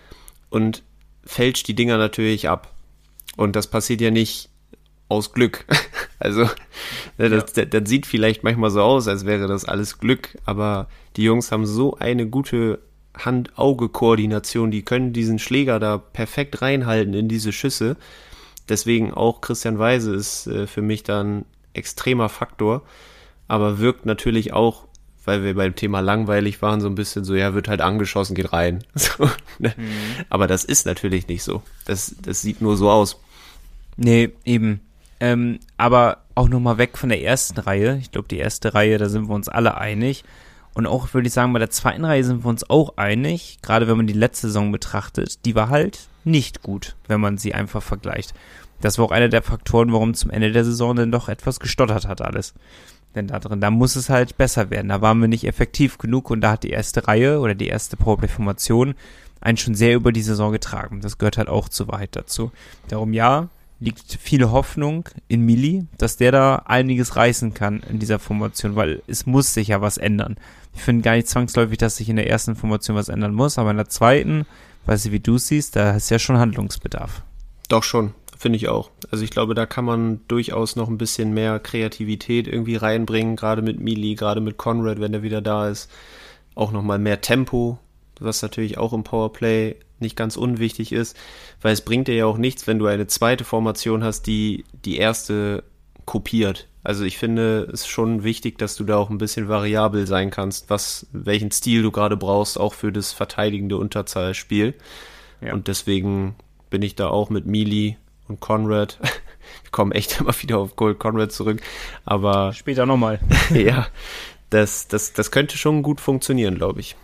und fälscht die Dinger natürlich ab. Und das passiert ja nicht aus Glück. Also, ne, das, das, das sieht vielleicht manchmal so aus, als wäre das alles Glück, aber die Jungs haben so eine gute Hand-Auge-Koordination, die können diesen Schläger da perfekt reinhalten in diese Schüsse. Deswegen auch Christian Weise ist äh, für mich dann extremer Faktor, aber wirkt natürlich auch, weil wir beim Thema langweilig waren, so ein bisschen so, ja, wird halt angeschossen, geht rein. So, ne? Mhm. Aber das ist natürlich nicht so. Das, das sieht nur so aus. nee, eben. Ähm, aber auch nochmal weg von der ersten Reihe. Ich glaube, die erste Reihe, da sind wir uns alle einig. Und auch, würde ich sagen, bei der zweiten Reihe sind wir uns auch einig. Gerade wenn man die letzte Saison betrachtet, die war halt nicht gut, wenn man sie einfach vergleicht. Das war auch einer der Faktoren, warum zum Ende der Saison dann doch etwas gestottert hat alles. Denn da drin, da muss es halt besser werden. Da waren wir nicht effektiv genug und da hat die erste Reihe oder die erste Powerplay-Formation einen schon sehr über die Saison getragen. Das gehört halt auch zur Wahrheit dazu. Darum ja, liegt viel Hoffnung in Mili, dass der da einiges reißen kann in dieser Formation, weil es muss sich ja was ändern. Ich finde gar nicht zwangsläufig, dass sich in der ersten Formation was ändern muss, aber in der zweiten, weiß ich, wie du siehst, da ist ja schon Handlungsbedarf. Doch schon, finde ich auch. Also ich glaube, da kann man durchaus noch ein bisschen mehr Kreativität irgendwie reinbringen, gerade mit Mili, gerade mit Conrad, wenn er wieder da ist. Auch nochmal mehr Tempo, was natürlich auch im Powerplay nicht ganz unwichtig ist, weil es bringt dir ja auch nichts, wenn du eine zweite Formation hast, die die erste kopiert. Also ich finde es schon wichtig, dass du da auch ein bisschen variabel sein kannst, was welchen Stil du gerade brauchst, auch für das verteidigende Unterzahlspiel. Ja. Und deswegen bin ich da auch mit Mili und Conrad. Wir kommen echt immer wieder auf Gold Conrad zurück, aber später nochmal. Ja, das, das, das könnte schon gut funktionieren, glaube ich.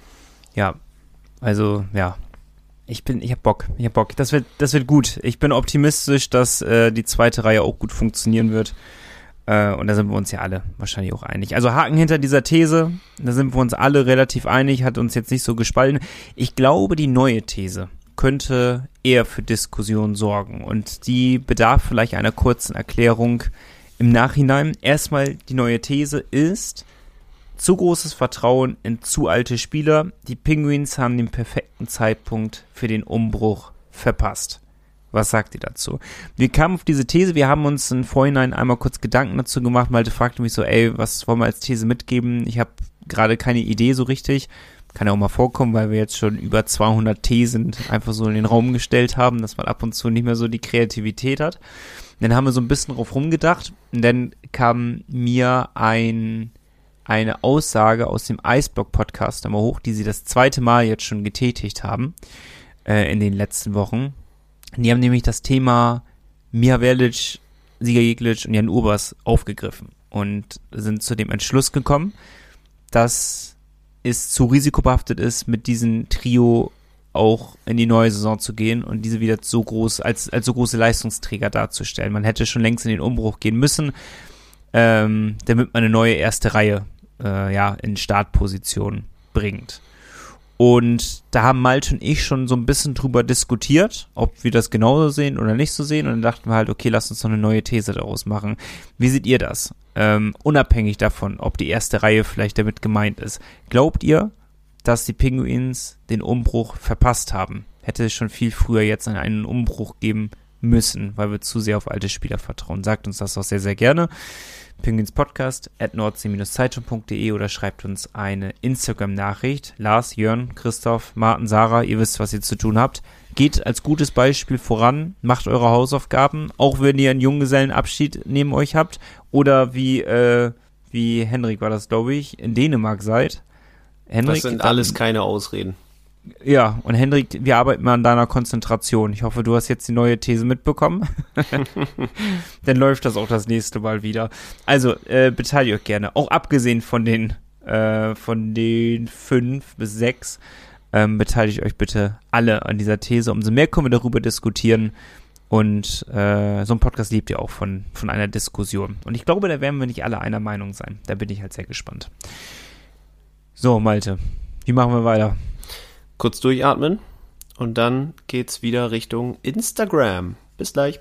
Ja, also ja, ich bin, ich hab Bock, ich hab Bock. Das wird, das wird gut. Ich bin optimistisch, dass äh, die zweite Reihe auch gut funktionieren wird. Äh, und da sind wir uns ja alle wahrscheinlich auch einig. Also Haken hinter dieser These, da sind wir uns alle relativ einig, hat uns jetzt nicht so gespalten. Ich glaube, die neue These könnte eher für Diskussion sorgen und die bedarf vielleicht einer kurzen Erklärung im Nachhinein. Erstmal, die neue These ist: zu großes Vertrauen in zu alte Spieler. Die Penguins haben den perfekten Zeitpunkt für den Umbruch verpasst. Was sagt ihr dazu? Wir kamen auf diese These, wir haben uns im Vorhinein einmal kurz Gedanken dazu gemacht. Malte fragte mich so, ey, was wollen wir als These mitgeben? Ich habe gerade keine Idee so richtig. Kann ja auch mal vorkommen, weil wir jetzt schon über zweihundert Thesen einfach so in den Raum gestellt haben, dass man ab und zu nicht mehr so die Kreativität hat. Dann haben wir so ein bisschen drauf rumgedacht und dann kam mir ein, eine Aussage aus dem Eisblock-Podcast einmal hoch, die sie das zweite Mal jetzt schon getätigt haben äh, in den letzten Wochen. Die haben nämlich das Thema Miha Verlic, Sieger Jeglic und Jan Urbas aufgegriffen und sind zu dem Entschluss gekommen, dass es zu risikobehaftet ist, mit diesem Trio auch in die neue Saison zu gehen und diese wieder so groß, als, als so große Leistungsträger darzustellen. Man hätte schon längst in den Umbruch gehen müssen, ähm, damit man eine neue erste Reihe äh, ja, in Startposition bringt. Und da haben Malte und ich schon so ein bisschen drüber diskutiert, ob wir das genauso sehen oder nicht so sehen. Und dann dachten wir halt, okay, lass uns noch eine neue These daraus machen. Wie seht ihr das? Ähm, unabhängig davon, ob die erste Reihe vielleicht damit gemeint ist. Glaubt ihr, dass die Penguins den Umbruch verpasst haben? Hätte es schon viel früher jetzt einen Umbruch geben müssen, weil wir zu sehr auf alte Spieler vertrauen? Sagt uns das auch sehr, sehr gerne. Penguinspodcast at nordsee-zeitung punkt de oder schreibt uns eine Instagram-Nachricht. Lars, Jörn, Christoph, Martin, Sarah, ihr wisst, was ihr zu tun habt. Geht als gutes Beispiel voran, macht eure Hausaufgaben, auch wenn ihr einen Junggesellenabschied neben euch habt oder wie, äh, wie Henrik war das, glaube ich, in Dänemark seid. Henrik, das sind alles keine Ausreden. Ja, und Hendrik, wir arbeiten mal an deiner Konzentration. Ich hoffe, du hast jetzt die neue These mitbekommen. Dann läuft das auch das nächste Mal wieder. Also, äh, beteiligt euch gerne. Auch abgesehen von den, äh, von den fünf bis sechs, ähm, beteiligt euch bitte alle an dieser These. Umso mehr können wir darüber diskutieren. Und äh, so ein Podcast lebt ja auch von, von einer Diskussion. Und ich glaube, da werden wir nicht alle einer Meinung sein. Da bin ich halt sehr gespannt. So, Malte, wie machen wir weiter? Kurz durchatmen und dann geht's wieder Richtung Instagram. Bis gleich.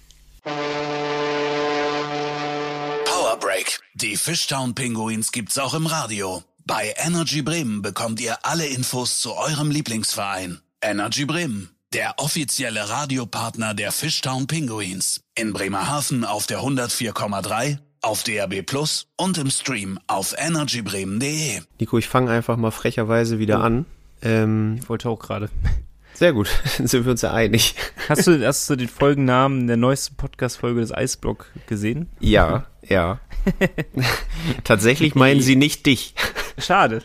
Power Break. Die Fishtown Penguins gibt's auch im Radio. Bei Energy Bremen bekommt ihr alle Infos zu eurem Lieblingsverein. Energy Bremen, der offizielle Radiopartner der Fishtown Penguins. In Bremerhaven auf der hundertvier Komma drei, auf D A B Plus und im Stream auf energy bremen punkt de. Nico, ich fange einfach mal frecherweise wieder oh. an. Ähm, ich wollte auch gerade. Sehr gut, dann sind wir uns ja einig. Hast du, hast du den Folgennamen der neuesten Podcast-Folge des Eisblock gesehen? Ja, ja. Tatsächlich meinen sie nicht dich. Schade.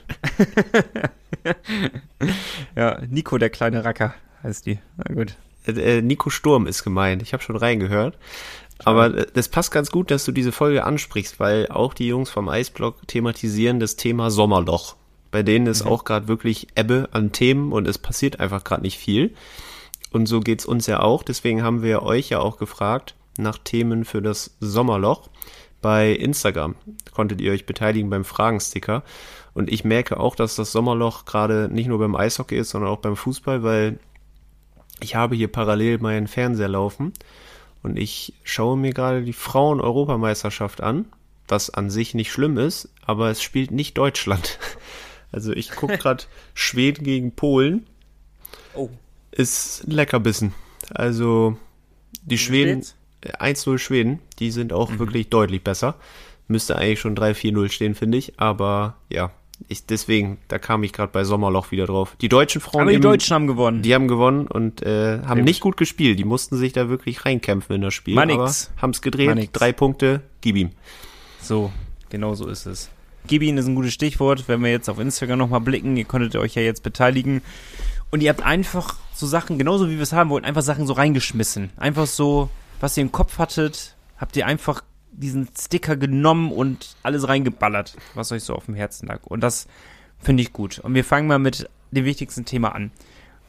Ja, Nico, der kleine Racker, heißt die. Na gut. Äh, Nico Sturm ist gemeint. Ich habe schon reingehört. Aber das passt ganz gut, dass du diese Folge ansprichst, weil auch die Jungs vom Eisblock thematisieren das Thema Sommerloch. Bei denen ist mhm. auch gerade wirklich Ebbe an Themen und es passiert einfach gerade nicht viel. Und so geht's uns ja auch. Deswegen haben wir euch ja auch gefragt nach Themen für das Sommerloch. Bei Instagram konntet ihr euch beteiligen beim Fragensticker. Und ich merke auch, dass das Sommerloch gerade nicht nur beim Eishockey ist, sondern auch beim Fußball, weil ich habe hier parallel meinen Fernseher laufen und ich schaue mir gerade die Frauen-Europameisterschaft an, was an sich nicht schlimm ist, aber es spielt nicht Deutschland. Also ich gucke gerade Schweden gegen Polen. Oh. Ist ein Leckerbissen. Also die Schweden, eins null Schweden, die sind auch mhm. wirklich deutlich besser. Müsste eigentlich schon drei vier null stehen, finde ich. Aber ja, ich, deswegen, da kam ich gerade bei Sommerloch wieder drauf. Die deutschen Frauen... Aber die eben, Deutschen haben gewonnen. Die haben gewonnen und äh, haben nicht gut gespielt. Die mussten sich da wirklich reinkämpfen in das Spiel. Mal nix. Aber haben es gedreht. Drei Punkte, gib ihm. So, genau so ist es. Gib ihm ist ein gutes Stichwort, wenn wir jetzt auf Instagram nochmal blicken. Ihr konntet euch ja jetzt beteiligen. Und ihr habt einfach so Sachen, genauso wie wir es haben wollten, einfach Sachen so reingeschmissen. Einfach so, was ihr im Kopf hattet, habt ihr einfach diesen Sticker genommen und alles reingeballert, was euch so auf dem Herzen lag. Und das finde ich gut. Und wir fangen mal mit dem wichtigsten Thema an.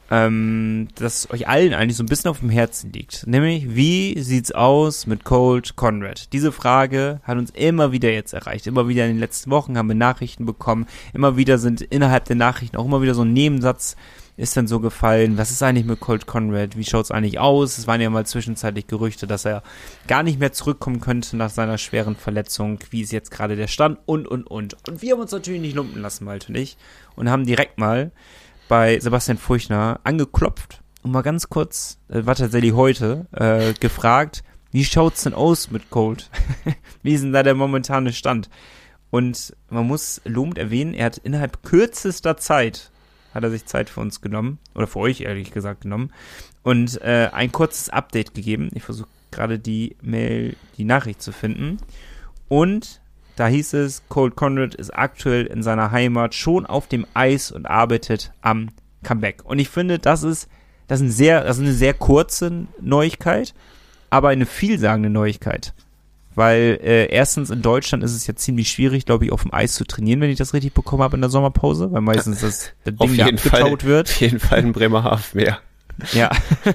ähm, das euch allen eigentlich so ein bisschen auf dem Herzen liegt. Nämlich, wie sieht's aus mit Colt Conrad? Diese Frage hat uns immer wieder jetzt erreicht. Immer wieder in den letzten Wochen haben wir Nachrichten bekommen. Immer wieder sind innerhalb der Nachrichten auch immer wieder so ein Nebensatz ist dann so gefallen. Was ist eigentlich mit Colt Conrad? Wie schaut's eigentlich aus? Es waren ja mal zwischenzeitlich Gerüchte, dass er gar nicht mehr zurückkommen könnte nach seiner schweren Verletzung. Wie ist jetzt gerade der Stand? Und, und, und. Und wir haben uns natürlich nicht lumpen lassen, Malte und ich. Und haben direkt mal bei Sebastian Furchner angeklopft und mal ganz kurz, äh, war tatsächlich heute, äh, gefragt, wie schaut's denn aus mit Colt? Wie ist denn da der momentane Stand? Und man muss lobend erwähnen, er hat innerhalb kürzester Zeit hat er sich Zeit für uns genommen, oder für euch ehrlich gesagt genommen, und äh, ein kurzes Update gegeben. Ich versuche gerade die Mail, die Nachricht zu finden. Und da hieß es, Colt Conrad ist aktuell in seiner Heimat schon auf dem Eis und arbeitet am Comeback. Und ich finde, das ist, das ist, ein sehr, das ist eine sehr kurze Neuigkeit, aber eine vielsagende Neuigkeit. Weil äh, erstens in Deutschland ist es ja ziemlich schwierig, glaube ich, auf dem Eis zu trainieren, wenn ich das richtig bekommen habe in der Sommerpause, weil meistens das, das Ding da abgetaut wird. Auf jeden Fall in Bremerhaven mehr. Ja.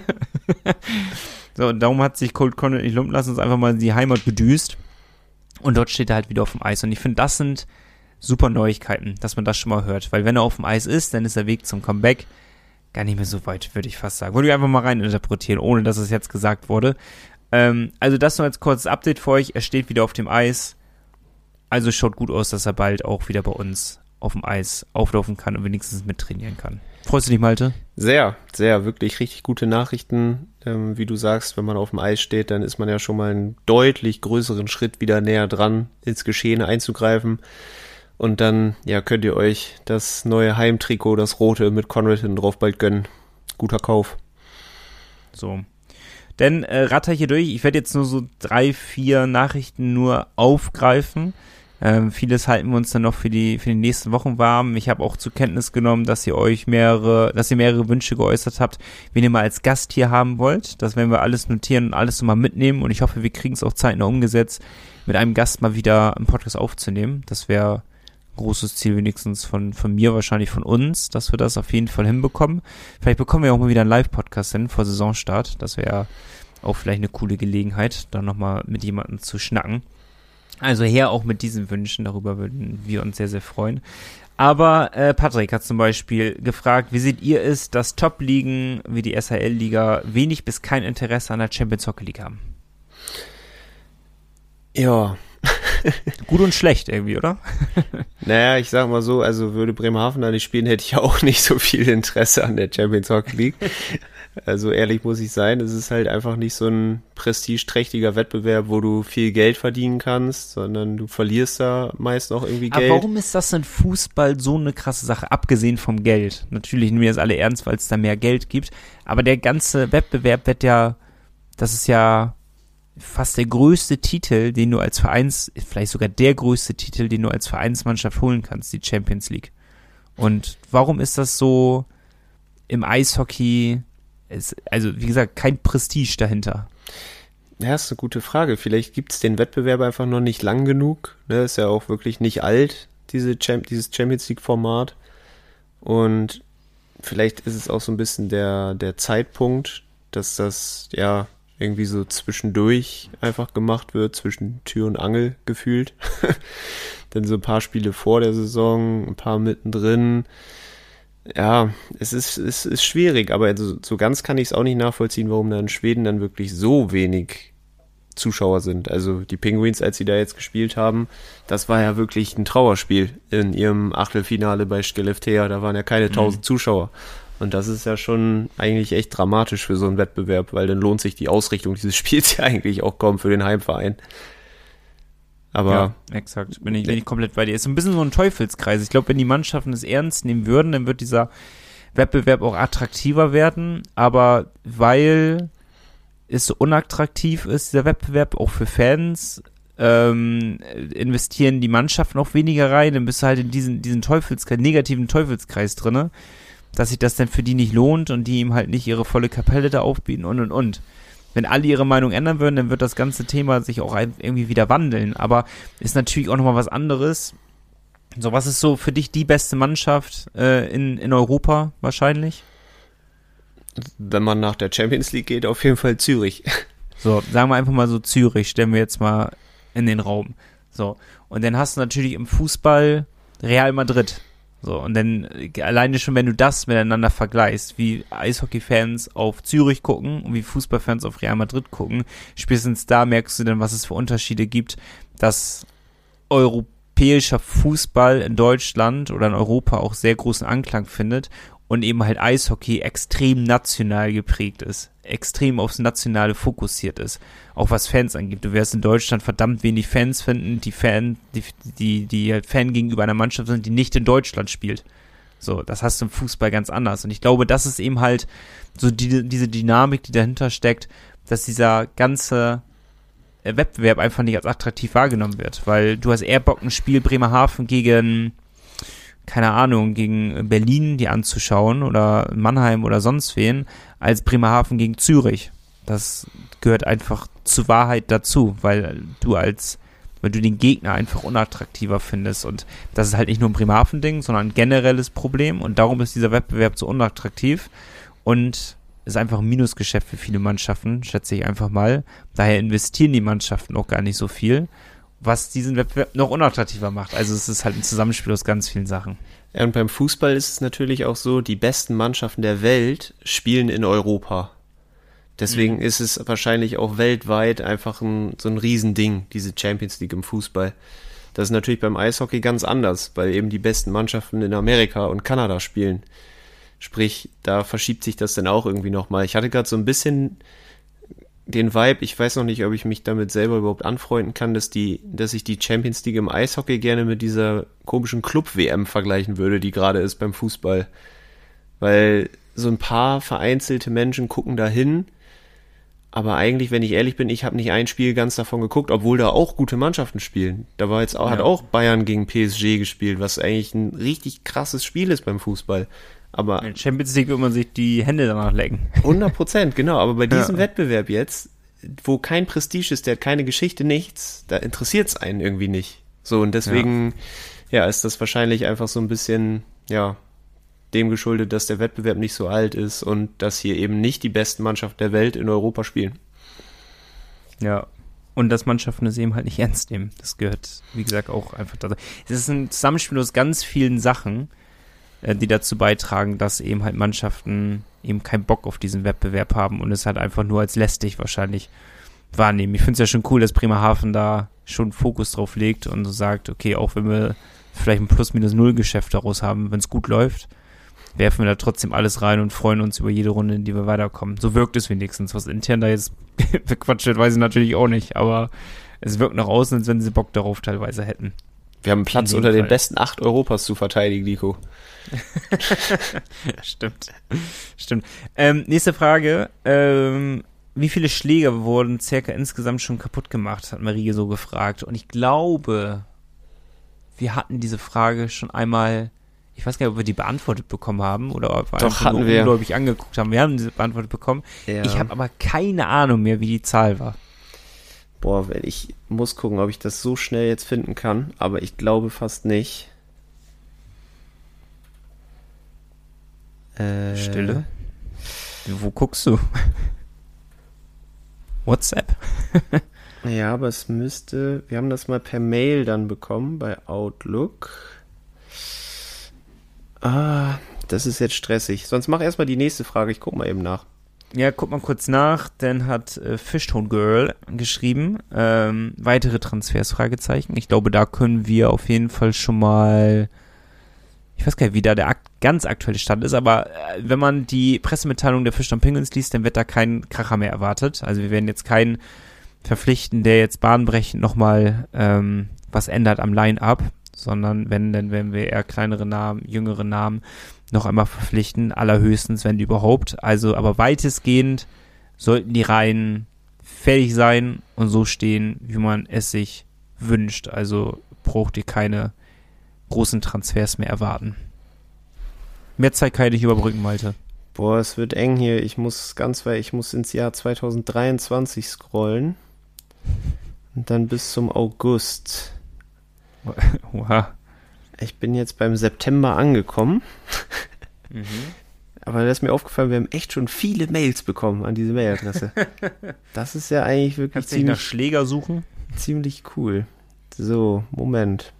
So, und darum hat sich Colt Conrad nicht lumpen lassen, ist einfach mal in die Heimat gedüst. Und dort steht er halt wieder auf dem Eis. Und ich finde, das sind super Neuigkeiten, dass man das schon mal hört. Weil wenn er auf dem Eis ist, dann ist der Weg zum Comeback gar nicht mehr so weit, würde ich fast sagen. Würde ich einfach mal rein interpretieren, ohne dass es jetzt gesagt wurde. Ähm, also das nur als kurzes Update für euch. Er steht wieder auf dem Eis. Also schaut gut aus, dass er bald auch wieder bei uns auf dem Eis auflaufen kann und wenigstens mittrainieren kann. Freust du dich, Malte? Sehr, sehr, wirklich richtig gute Nachrichten. Ähm, wie du sagst, wenn man auf dem Eis steht, dann ist man ja schon mal einen deutlich größeren Schritt wieder näher dran, ins Geschehen einzugreifen. Und dann, ja, könnt ihr euch das neue Heimtrikot, das rote mit Conrad hinten drauf bald gönnen. Guter Kauf. So. Denn äh, ratter hier durch, ich werde jetzt nur so drei, vier Nachrichten nur aufgreifen. Ähm, vieles halten wir uns dann noch für die für die nächsten Wochen warm. Ich habe auch zur Kenntnis genommen, dass ihr euch mehrere, dass ihr mehrere Wünsche geäußert habt, wen ihr mal als Gast hier haben wollt. Das werden wir alles notieren und alles nochmal mitnehmen. Und ich hoffe, wir kriegen es auch zeitnah umgesetzt, mit einem Gast mal wieder einen Podcast aufzunehmen. Das wäre großes Ziel wenigstens von von mir, wahrscheinlich von uns, dass wir das auf jeden Fall hinbekommen. Vielleicht bekommen wir auch mal wieder einen Live-Podcast hin vor Saisonstart. Das wäre auch vielleicht eine coole Gelegenheit, da nochmal mit jemandem zu schnacken. Also her auch mit diesen Wünschen, darüber würden wir uns sehr, sehr freuen. Aber äh, Patrick hat zum Beispiel gefragt, wie seht ihr es, dass Top-Ligen wie die S H L-Liga wenig bis kein Interesse an der Champions Hockey League haben? Ja. Gut und schlecht irgendwie, oder? Naja, ich sag mal so, also würde Bremerhaven da nicht spielen, hätte ich auch nicht so viel Interesse an der Champions Hockey League. Also ehrlich muss ich sein, es ist halt einfach nicht so ein prestigeträchtiger Wettbewerb, wo du viel Geld verdienen kannst, sondern du verlierst da meist auch irgendwie Geld. Aber warum ist das denn Fußball so eine krasse Sache, abgesehen vom Geld? Natürlich nehmen wir das alle ernst, weil es da mehr Geld gibt, aber der ganze Wettbewerb wird ja, das ist ja fast der größte Titel, den du als Vereins, vielleicht sogar der größte Titel, den du als Vereinsmannschaft holen kannst, die Champions League. Und warum ist das so im Eishockey, ist, also wie gesagt, kein Prestige dahinter? Ja, ist eine gute Frage. Vielleicht gibt es den Wettbewerb einfach noch nicht lang genug. Ne, ist ja auch wirklich nicht alt, diese Champ- dieses Champions League-Format. Und vielleicht ist es auch so ein bisschen der, der Zeitpunkt, dass das ja irgendwie so zwischendurch einfach gemacht wird, zwischen Tür und Angel gefühlt. Dann so ein paar Spiele vor der Saison, ein paar mittendrin. Ja, es ist, es ist schwierig, aber so, so ganz kann ich es auch nicht nachvollziehen, warum da in Schweden dann wirklich so wenig Zuschauer sind. Also die Penguins, als sie da jetzt gespielt haben, das war ja wirklich ein Trauerspiel in ihrem Achtelfinale bei Skellefteå. Da waren ja keine tausend mhm. Zuschauer. Und das ist ja schon eigentlich echt dramatisch für so einen Wettbewerb, weil dann lohnt sich die Ausrichtung dieses Spiels ja eigentlich auch kaum für den Heimverein. Aber ja, exakt, bin ich, bin ich komplett bei dir. Ist ein bisschen so ein Teufelskreis. Ich glaube, wenn die Mannschaften es ernst nehmen würden, dann wird dieser Wettbewerb auch attraktiver werden. Aber weil es so unattraktiv ist, dieser Wettbewerb, auch für Fans, ähm, investieren die Mannschaften auch weniger rein. Dann bist du halt in diesen, diesen Teufelskreis, negativen Teufelskreis drinne, dass sich das dann für die nicht lohnt und die ihm halt nicht ihre volle Kapelle da aufbieten und und und. Wenn alle ihre Meinung ändern würden, dann wird das ganze Thema sich auch irgendwie wieder wandeln. Aber ist natürlich auch nochmal was anderes. So, was ist so für dich die beste Mannschaft äh, in, in Europa wahrscheinlich? Wenn man nach der Champions League geht, auf jeden Fall Zürich. So, sagen wir einfach mal so Zürich, stellen wir jetzt mal in den Raum. So, und dann hast du natürlich im Fußball Real Madrid. So, und dann äh, alleine schon, wenn du das miteinander vergleichst, wie Eishockey-Fans auf Zürich gucken und wie Fußballfans auf Real Madrid gucken, spätestens da merkst du dann, was es für Unterschiede gibt, dass europäischer Fußball in Deutschland oder in Europa auch sehr großen Anklang findet und eben halt Eishockey extrem national geprägt ist, extrem aufs Nationale fokussiert ist, auch was Fans angeht. Du wirst in Deutschland verdammt wenig Fans finden, die Fan, die, die, die halt Fan gegenüber einer Mannschaft sind, die nicht in Deutschland spielt. So, das hast du im Fußball ganz anders. Und ich glaube, das ist eben halt so die, diese Dynamik, die dahinter steckt, dass dieser ganze Wettbewerb einfach nicht als attraktiv wahrgenommen wird, weil du hast eher Bock, ein Spiel Bremerhaven gegen, keine Ahnung, gegen Berlin die anzuschauen oder Mannheim oder sonst wen, als Bremerhaven gegen Zürich. Das gehört einfach zur Wahrheit dazu, weil du als, weil du den Gegner einfach unattraktiver findest und das ist halt nicht nur ein Bremerhaven-Ding, sondern ein generelles Problem und darum ist dieser Wettbewerb so unattraktiv und ist einfach ein Minusgeschäft für viele Mannschaften, schätze ich einfach mal. Daher investieren die Mannschaften auch gar nicht so viel, was diesen Wettbewerb noch unattraktiver macht. Also es ist halt ein Zusammenspiel aus ganz vielen Sachen. Ja, und beim Fußball ist es natürlich auch so, die besten Mannschaften der Welt spielen in Europa. Deswegen mhm. ist es wahrscheinlich auch weltweit einfach ein, so ein Riesending, diese Champions League im Fußball. Das ist natürlich beim Eishockey ganz anders, weil eben die besten Mannschaften in Amerika und Kanada spielen. Sprich, da verschiebt sich das dann auch irgendwie nochmal. Ich hatte gerade so ein bisschen den Vibe, ich weiß noch nicht, ob ich mich damit selber überhaupt anfreunden kann, dass die, dass ich die Champions League im Eishockey gerne mit dieser komischen Club-W M vergleichen würde, die gerade ist beim Fußball. Weil so ein paar vereinzelte Menschen gucken da hin, aber eigentlich, wenn ich ehrlich bin, ich habe nicht ein Spiel ganz davon geguckt, obwohl da auch gute Mannschaften spielen. Da war jetzt auch, ja. hat auch Bayern gegen P S G gespielt, was eigentlich ein richtig krasses Spiel ist beim Fußball. Aber in Champions League will man sich die Hände danach lecken. hundert Prozent, genau. Aber bei diesem ja. Wettbewerb jetzt, wo kein Prestige ist, der hat keine Geschichte, nichts, da interessiert es einen irgendwie nicht. So, und deswegen, ja. ja, ist das wahrscheinlich einfach so ein bisschen, ja, dem geschuldet, dass der Wettbewerb nicht so alt ist und dass hier eben nicht die besten Mannschaften der Welt in Europa spielen. Ja, und dass Mannschaften es eben halt nicht ernst nehmen. Das gehört, wie gesagt, auch einfach dazu. Es ist ein Zusammenspiel aus ganz vielen Sachen, die dazu beitragen, dass eben halt Mannschaften eben keinen Bock auf diesen Wettbewerb haben und es halt einfach nur als lästig wahrscheinlich wahrnehmen. Ich finde es ja schon cool, dass Bremerhaven da schon Fokus drauf legt und so sagt, okay, auch wenn wir vielleicht ein Plus-Minus-Null-Geschäft daraus haben, wenn es gut läuft, werfen wir da trotzdem alles rein und freuen uns über jede Runde, in die wir weiterkommen. So wirkt es wenigstens. Was intern da jetzt bequatscht wird, weiß ich natürlich auch nicht, aber es wirkt nach außen, als wenn sie Bock darauf teilweise hätten. Wir haben Platz unter Fall. den besten acht Europas zu verteidigen, Nico. Stimmt. Stimmt. Ähm, nächste Frage. Ähm, wie viele Schläger wurden circa insgesamt schon kaputt gemacht, hat Marie so gefragt. Und ich glaube, wir hatten diese Frage schon einmal, ich weiß gar nicht, ob wir die beantwortet bekommen haben oder ob wir Doch, einfach hatten nur wir. ungläubig angeguckt haben. Wir haben diese beantwortet bekommen. Ja. Ich habe aber keine Ahnung mehr, wie die Zahl war. Boah, ich muss gucken, ob ich das so schnell jetzt finden kann, aber ich glaube fast nicht. Äh, Stille? Wo guckst du? WhatsApp? Ja, aber es müsste, wir haben das mal per Mail dann bekommen bei Outlook. Ah, das ist jetzt stressig. Sonst mach erstmal die nächste Frage, ich guck mal eben nach. Ja, guck mal kurz nach, dann hat äh, Fishtone Girl geschrieben, ähm, weitere Transfers, Fragezeichen. Ich glaube, da können wir auf jeden Fall schon mal, ich weiß gar nicht, wie da der akt- ganz aktuelle Stand ist, aber äh, wenn man die Pressemitteilung der Fishtone Penguins liest, dann wird da kein Kracher mehr erwartet. Also wir werden jetzt keinen verpflichten, der jetzt bahnbrechend nochmal ähm, was ändert am Line-Up, sondern wenn, dann werden wir eher kleinere Namen, jüngere Namen noch einmal verpflichten, allerhöchstens, wenn überhaupt. Also, aber weitestgehend sollten die Reihen fertig sein und so stehen, wie man es sich wünscht. Also braucht ihr keine großen Transfers mehr erwarten. Mehr Zeit kann ich nicht überbrücken, Malte. Boah, es wird eng hier. Ich muss ganz weit, ich muss ins Jahr zwanzig dreiundzwanzig scrollen. Und dann bis zum August. Oha. Ich bin jetzt beim September angekommen. Mhm. Aber da ist mir aufgefallen, wir haben echt schon viele Mails bekommen an diese Mailadresse. Das ist ja eigentlich wirklich Kannst du nicht nach Schläger suchen? Ziemlich cool. So, Moment.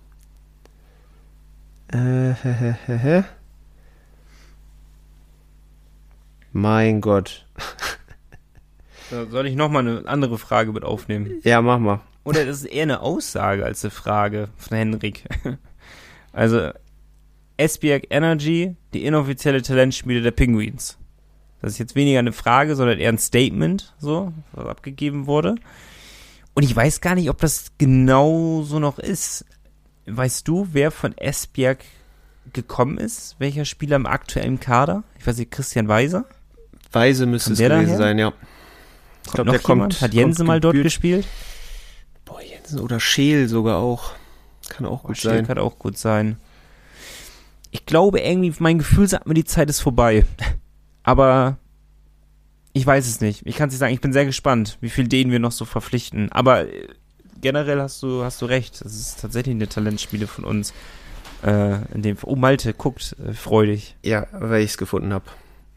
Äh, hä, hä, hä, hä. Mein Gott. Soll ich nochmal eine andere Frage mit aufnehmen? Ja, mach mal. Oder das ist eher eine Aussage als eine Frage von Henrik. Also, Esbjerg Energy, die inoffizielle Talentschmiede der Penguins. Das ist jetzt weniger eine Frage, sondern eher ein Statement, so, was abgegeben wurde. Und ich weiß gar nicht, ob das genau so noch ist. Weißt du, wer von Esbjerg gekommen ist? Welcher Spieler im aktuellen Kader? Ich weiß nicht, Christian Weiser? Weise müsste es gewesen sein, ja. Ich glaube, der kommt. Hat Jensen mal dort gespielt? Boah, Jensen oder Scheel sogar auch. Kann auch gut sein. Kann auch gut sein. Ich glaube irgendwie, mein Gefühl sagt mir, die Zeit ist vorbei. Aber ich weiß es nicht. Ich kann es nicht sagen. Ich bin sehr gespannt, wie viel denen wir noch so verpflichten. Aber generell hast du, hast du recht. Das ist tatsächlich eine Talentspiele von uns. Äh, in dem Oh, Malte, guckt, äh, freudig. Ja, weil ich es gefunden habe.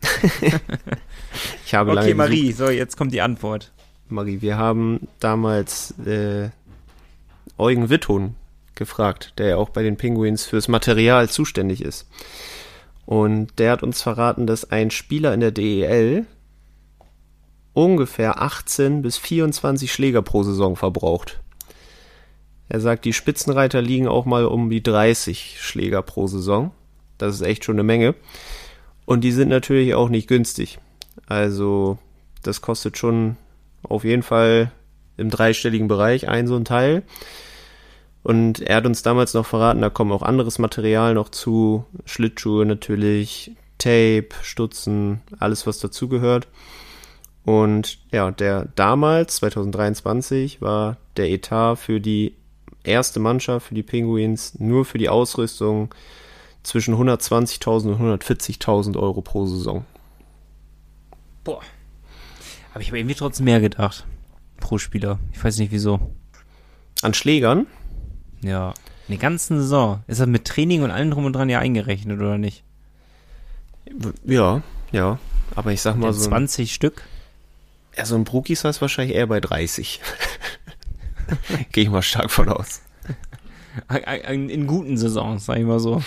Ich habe okay, lange Marie, gesucht. so, jetzt kommt die Antwort. Marie, wir haben damals äh, Eugen Witthon gefragt, der ja auch bei den Penguins fürs Material zuständig ist. Und der hat uns verraten, dass ein Spieler in der D E L ungefähr achtzehn bis vierundzwanzig Schläger pro Saison verbraucht. Er sagt, die Spitzenreiter liegen auch mal um die dreißig Schläger pro Saison. Das ist echt schon eine Menge. Und die sind natürlich auch nicht günstig. Also das kostet schon auf jeden Fall im dreistelligen Bereich ein so ein Teil. Und er hat uns damals noch verraten, da kommen auch anderes Material noch zu. Schlittschuhe natürlich, Tape, Stutzen, alles was dazugehört. Und ja, der damals, zwanzig dreiundzwanzig, war der Etat für die erste Mannschaft, für die Penguins, nur für die Ausrüstung zwischen hundertzwanzigtausend und hundertvierzigtausend Euro pro Saison. Boah. Aber ich habe irgendwie trotzdem mehr gedacht. Pro Spieler. Ich weiß nicht wieso. An Schlägern? Ja. Eine ganze Saison. Ist das mit Training und allem drum und dran ja eingerechnet, oder nicht? Ja, ja. Aber ich sag mal so. zwanzig ein, Stück? Ja, so ein Brookies ist wahrscheinlich eher bei dreißig. Gehe ich mal stark von aus. In guten Saisons, sag ich mal so.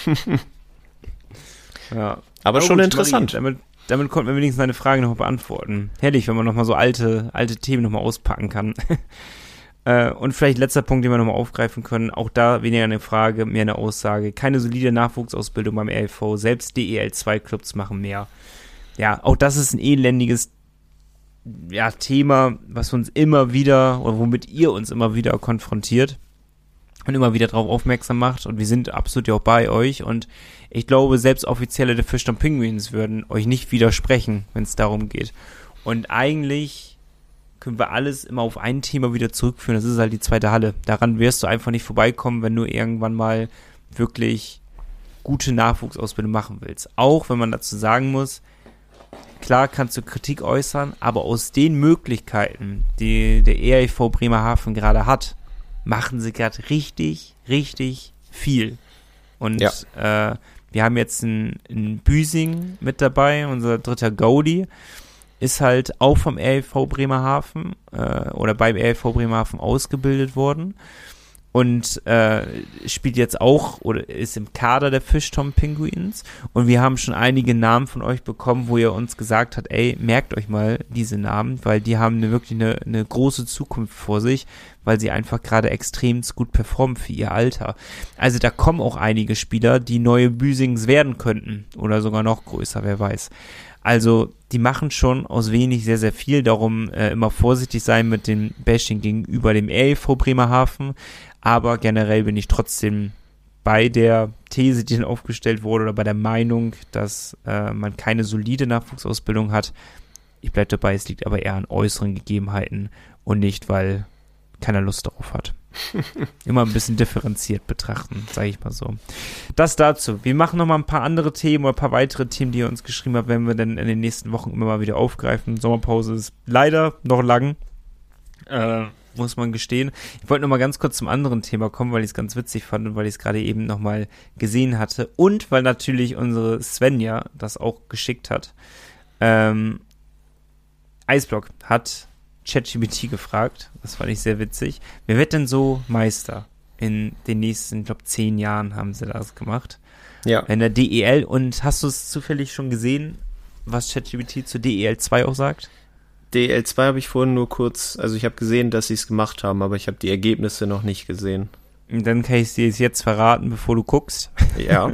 Ja. Aber, Aber schon gut, interessant. Marie, damit, damit konnten wir wenigstens deine Frage noch beantworten. Herrlich, wenn man nochmal so alte, alte Themen nochmal auspacken kann. äh, und vielleicht letzter Punkt, den wir nochmal aufgreifen können. Auch da weniger eine Frage, mehr eine Aussage. Keine solide Nachwuchsausbildung beim R F V. Selbst D E L zwei Clubs machen mehr. Ja, auch das ist ein elendiges ja, Thema, was uns immer wieder, oder womit ihr uns immer wieder konfrontiert und immer wieder darauf aufmerksam macht, und wir sind absolut ja auch bei euch, und ich glaube, selbst Offizielle der Fischtown Penguins würden euch nicht widersprechen, wenn es darum geht. Und eigentlich können wir alles immer auf ein Thema wieder zurückführen, das ist halt die zweite Halle. Daran wirst du einfach nicht vorbeikommen, wenn du irgendwann mal wirklich gute Nachwuchsausbildung machen willst. Auch wenn man dazu sagen muss, klar kannst du Kritik äußern, aber aus den Möglichkeiten, die der E R E V Bremerhaven gerade hat, machen sie gerade richtig, richtig viel. Und ja. äh, wir haben jetzt einen, einen Büsing mit dabei, unser dritter Goalie, ist halt auch vom R E V Bremerhaven äh, oder beim R E V Bremerhaven ausgebildet worden und äh, spielt jetzt auch oder ist im Kader der Fischtown Penguins, und wir haben schon einige Namen von euch bekommen, wo ihr uns gesagt habt, ey, merkt euch mal diese Namen, weil die haben eine, wirklich eine, eine große Zukunft vor sich, weil sie einfach gerade extrem gut performen für ihr Alter. Also da kommen auch einige Spieler, die neue Büsings werden könnten oder sogar noch größer, wer weiß. Also die machen schon aus wenig sehr, sehr viel, darum äh, immer vorsichtig sein mit dem Bashing gegenüber dem R E V Bremerhaven, aber generell bin ich trotzdem bei der These, die dann aufgestellt wurde, oder bei der Meinung, dass äh, man keine solide Nachwuchsausbildung hat. Ich bleibe dabei, es liegt aber eher an äußeren Gegebenheiten und nicht, weil keiner Lust darauf hat. Immer ein bisschen differenziert betrachten, sage ich mal so. Das dazu. Wir machen noch mal ein paar andere Themen oder ein paar weitere Themen, die ihr uns geschrieben habt, werden wir dann in den nächsten Wochen immer mal wieder aufgreifen. Sommerpause ist leider noch lang. Äh, muss man gestehen. Ich wollte noch mal ganz kurz zum anderen Thema kommen, weil ich es ganz witzig fand und weil ich es gerade eben noch mal gesehen hatte und weil natürlich unsere Svenja das auch geschickt hat. Ähm, Eisblock hat ChatGPT gefragt, das fand ich sehr witzig. Wer wird denn so Meister in den nächsten, ich glaube, zehn Jahren haben sie das gemacht. Ja. In der D E L. Und hast du es zufällig schon gesehen, was ChatGPT zu D E L zwei auch sagt? D E L zwei habe ich vorhin nur kurz, also ich habe gesehen, dass sie es gemacht haben, aber ich habe die Ergebnisse noch nicht gesehen. Und dann kann ich es dir jetzt verraten, bevor du guckst. Ja.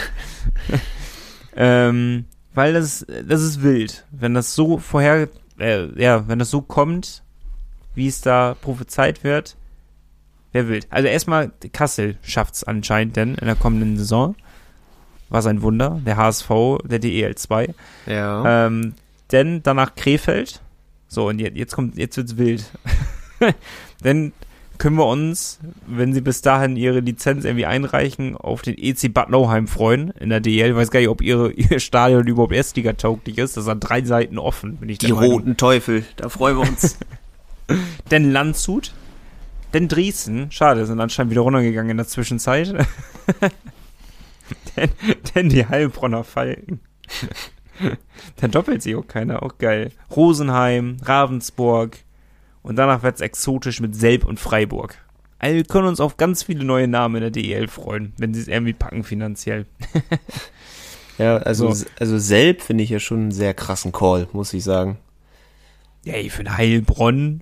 ähm, weil das, das ist wild. Wenn das so vorher, äh, ja, wenn das so kommt, wie es da prophezeit wird, wäre wild. Also erstmal, Kassel schafft es anscheinend denn in der kommenden Saison. War sein Wunder. Der H S V, der D E L zwei. Ja. Ähm, denn danach Krefeld. So, und jetzt, jetzt kommt, jetzt wird's wild. Dann können wir uns, wenn sie bis dahin ihre Lizenz irgendwie einreichen, auf den E C Bad Nauheim freuen in der D E L. Ich weiß gar nicht, ob ihre, ihr Stadion überhaupt Erstliga tauglich ist. Das ist an drei Seiten offen, bin ich der Die Meinung. roten Teufel, da freuen wir uns. Denn Landshut, denn Dresden, schade, sind anscheinend wieder runtergegangen in der Zwischenzeit. denn, denn die Heilbronner Falken. Dann doppelt sich auch keiner, auch geil. Rosenheim, Ravensburg und danach wird's exotisch mit Selb und Freiburg. Also wir können uns auf ganz viele neue Namen in der D E L freuen, wenn sie es irgendwie packen finanziell. Ja, also, So. also Selb finde ich ja schon einen sehr krassen Call, muss ich sagen. Ja, ey, für den Heilbronn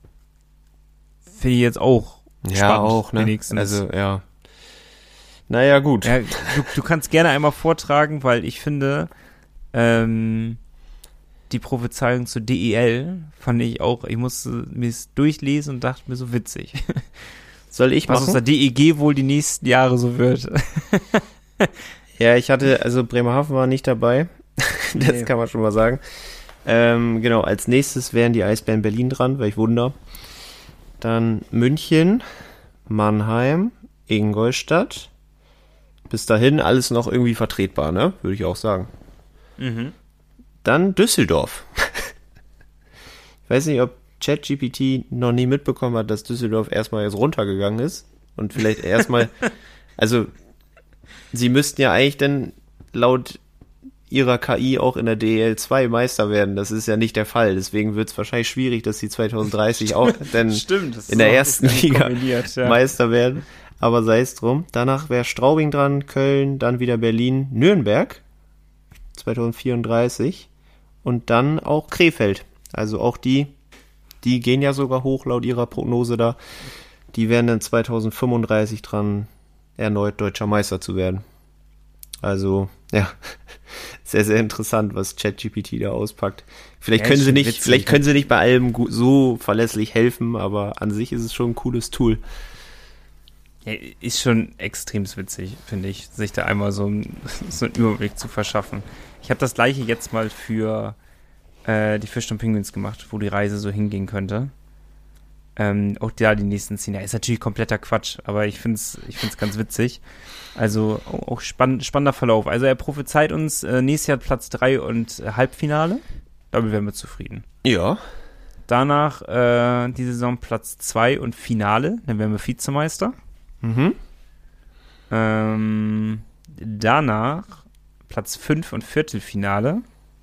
finde ich jetzt auch Ja, spannend, auch, ne? wenigstens. Also, ja. Naja, gut. Ja, du, du kannst gerne einmal vortragen, weil ich finde, ähm, die Prophezeiung zur D E L fand ich auch, ich musste mir es durchlesen und dachte mir so witzig. Soll ich Was aus der machen? D E G wohl die nächsten Jahre so wird. Ja, ich hatte, also Bremerhaven war nicht dabei. Das Nee. kann man schon mal sagen. Ähm, genau, als nächstes wären die Eisbären Berlin dran, welch Wunder. Dann München, Mannheim, Ingolstadt. Bis dahin alles noch irgendwie vertretbar, ne? Würde ich auch sagen. Mhm. Dann Düsseldorf. Ich weiß nicht, ob ChatGPT noch nie mitbekommen hat, dass Düsseldorf erstmal jetzt runtergegangen ist. Und vielleicht erstmal, also sie müssten ja eigentlich dann laut ihrer K I auch in der D E L zwei Meister werden. Das ist ja nicht der Fall. Deswegen wird es wahrscheinlich schwierig, dass sie zwanzig dreißig auch dann Stimmt, das in der ist auch ersten alles Liga kombiniert, ja. Meister werden. Aber sei es drum. Danach wäre Straubing dran, Köln, dann wieder Berlin, Nürnberg zwanzig vierunddreißig und dann auch Krefeld. Also auch die, die gehen ja sogar hoch laut ihrer Prognose da. Die werden dann zwanzig fünfunddreißig dran, erneut deutscher Meister zu werden. Also, ja, sehr, sehr interessant, was ChatGPT da auspackt. Vielleicht Ja, können ist sie schon nicht, witzig, vielleicht ne? können sie nicht bei allem gu- so verlässlich helfen, aber an sich ist es schon ein cooles Tool. Ja, ist schon extrem witzig, finde ich, sich da einmal so, ein, so einen Überblick zu verschaffen. Ich habe das gleiche jetzt mal für äh, die Fish und Penguins gemacht, wo die Reise so hingehen könnte. Ähm, auch da die nächsten Szenen. Ja, ist natürlich kompletter Quatsch, aber ich finde es ich find's ganz witzig. Also auch auch spann, spannender Verlauf. Also er prophezeit uns äh, nächstes Jahr Platz drei und äh, Halbfinale. Damit wären wir zufrieden. Ja. Danach äh, die Saison Platz zwei und Finale. Dann wären wir Vizemeister. Mhm. Ähm, danach Platz fünf und Viertelfinale.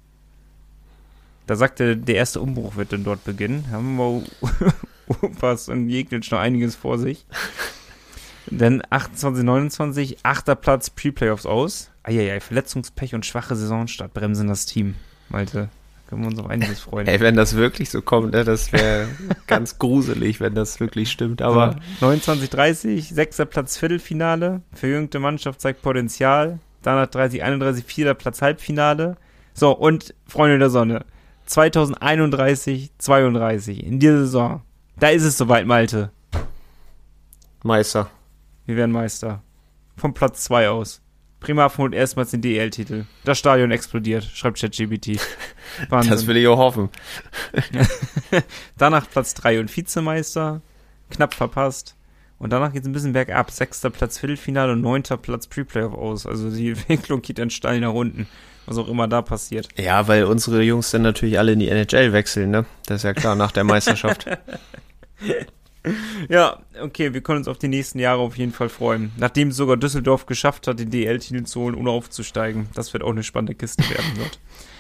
Da sagte, der erste Umbruch wird dann dort beginnen. Haben wir Opas und Jeglitsch noch einiges vor sich. Dann achtundzwanzig, neunundzwanzig, achter Platz Pre-Playoffs aus. Eieiei, Verletzungspech und schwache Saisonstart bremsen das Team. Malte, da können wir uns auf einiges freuen. Ey, wenn das wirklich so kommt, ne, das wäre ganz gruselig, wenn das wirklich stimmt. Aber neunundzwanzig, dreißig, sechster Platz Viertelfinale. Verjüngte Mannschaft zeigt Potenzial. Danach dreißig, einunddreißig, vierter Platz Halbfinale. So, und Freunde der Sonne. zwanzig einunddreißig, zweiunddreißig. In dieser Saison. Da ist es soweit, Malte. Meister. Wir werden Meister. Vom Platz zwei aus. Bremerhaven holt erstmals den D E L-Titel. Das Stadion explodiert, schreibt ChatGPT. Wahnsinn. Das will ich auch hoffen. Danach Platz drei und Vizemeister. Knapp verpasst. Und danach geht es ein bisschen bergab. Sechster Platz Viertelfinale und neunter Platz Pre-Playoff aus. Also die Entwicklung geht dann steil nach unten. Was auch immer da passiert. Ja, weil unsere Jungs dann natürlich alle in die N H L wechseln, ne? Das ist ja klar, nach der Meisterschaft. Ja, okay, wir können uns auf die nächsten Jahre auf jeden Fall freuen. Nachdem sogar Düsseldorf geschafft hat, den D L-Titel zu holen, ohne aufzusteigen. Das wird auch eine spannende Kiste werden wird.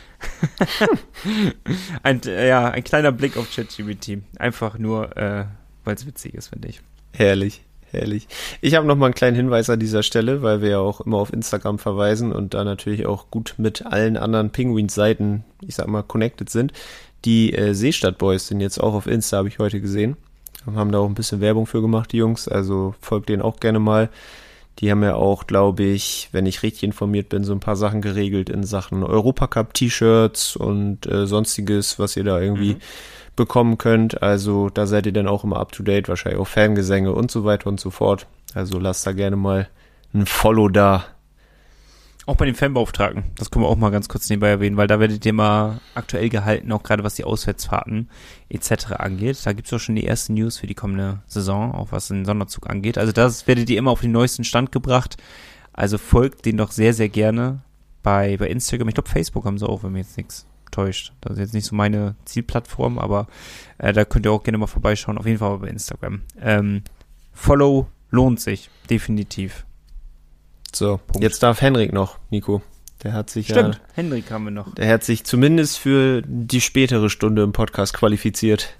ein, äh, ja, ein kleiner Blick auf ChatGPT. Einfach nur, äh, weil es witzig ist, finde ich. Herrlich, herrlich. Ich habe noch mal einen kleinen Hinweis an dieser Stelle, weil wir ja auch immer auf Instagram verweisen und da natürlich auch gut mit allen anderen Penguins-Seiten, ich sag mal, connected sind. Die äh, Seestadt Boys sind jetzt auch auf Insta, habe ich heute gesehen. Haben da auch ein bisschen Werbung für gemacht, die Jungs, also folgt denen auch gerne mal. Die haben ja auch, glaube ich, wenn ich richtig informiert bin, so ein paar Sachen geregelt in Sachen Europacup-T-Shirts und äh, sonstiges, was ihr da irgendwie mhm. bekommen könnt. Also da seid ihr dann auch immer up-to-date, wahrscheinlich auch Fangesänge und so weiter und so fort. Also lasst da gerne mal ein Follow da. Auch bei den Fanbeauftragten, das können wir auch mal ganz kurz nebenbei erwähnen, weil da werdet ihr mal aktuell gehalten, auch gerade was die Auswärtsfahrten et cetera angeht. Da gibt's auch schon die ersten News für die kommende Saison, auch was den Sonderzug angeht. Also das werdet ihr immer auf den neuesten Stand gebracht. Also folgt denen doch sehr, sehr gerne bei, bei Instagram. Ich glaube, Facebook haben sie auch, wenn mir jetzt nichts täuscht. Das ist jetzt nicht so meine Zielplattform, aber äh, da könnt ihr auch gerne mal vorbeischauen. Auf jeden Fall bei Instagram. Ähm, Follow lohnt sich, definitiv. So, Punkt. Jetzt darf Henrik noch, Nico. Der hat sich Stimmt, ja, Henrik haben wir noch. Der hat sich zumindest für die spätere Stunde im Podcast qualifiziert.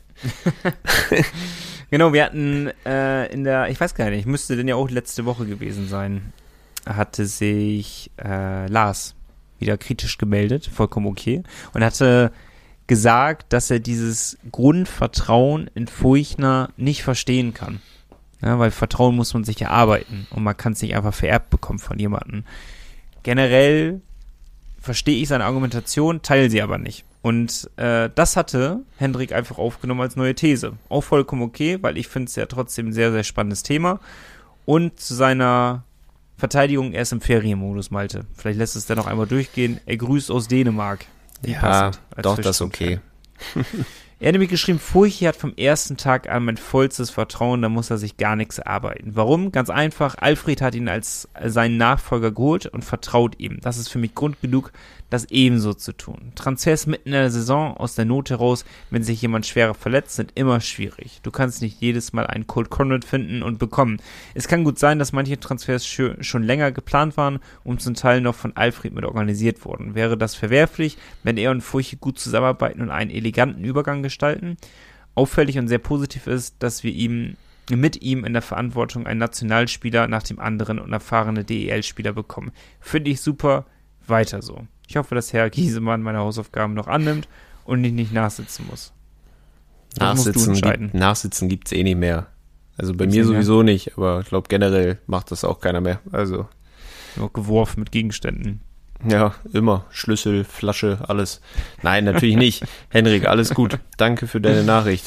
Genau, wir hatten äh, in der, ich weiß gar nicht, müsste denn ja auch letzte Woche gewesen sein, hatte sich äh, Lars wieder kritisch gemeldet, vollkommen okay, und hatte gesagt, dass er dieses Grundvertrauen in Furchner nicht verstehen kann. Ja, weil Vertrauen muss man sich erarbeiten und man kann es nicht einfach vererbt bekommen von jemandem. Generell verstehe ich seine Argumentation, teile sie aber nicht. Und äh, das hatte Hendrik einfach aufgenommen als neue These. Auch vollkommen okay, weil ich finde es ja trotzdem ein sehr, sehr spannendes Thema. Und zu seiner Verteidigung, er ist im Ferienmodus, Malte. Vielleicht lässt es dann noch einmal durchgehen. Er grüßt aus Dänemark. Ja, doch, das ist okay. Er hat nämlich geschrieben, Furchi hat vom ersten Tag an mein vollstes Vertrauen, da muss er sich gar nichts erarbeiten. Warum? Ganz einfach, Alfred hat ihn als seinen Nachfolger geholt und vertraut ihm. Das ist für mich Grund genug, das ebenso zu tun. Transfers mitten in der Saison aus der Not heraus, wenn sich jemand schwerer verletzt, sind immer schwierig. Du kannst nicht jedes Mal einen Colt Conrad finden und bekommen. Es kann gut sein, dass manche Transfers schon länger geplant waren und zum Teil noch von Alfred mit organisiert wurden. Wäre das verwerflich, wenn er und Furchi gut zusammenarbeiten und einen eleganten Übergang gestalten? Auffällig und sehr positiv ist, dass wir ihm mit ihm in der Verantwortung einen Nationalspieler nach dem anderen und erfahrene D E L-Spieler bekommen. Finde ich super, weiter so. Ich hoffe, dass Herr Giesemann meine Hausaufgaben noch annimmt und ich nicht nachsitzen muss. Das Nachsitzen, musst du entscheiden. Gibt, Nachsitzen gibt's eh nicht mehr. Also bei mir sowieso mehr? nicht, aber ich glaube generell macht das auch keiner mehr. Also nur geworfen mit Gegenständen. Ja, immer. Schlüssel, Flasche, alles. Nein, natürlich nicht. Henrik, alles gut. Danke für deine Nachricht.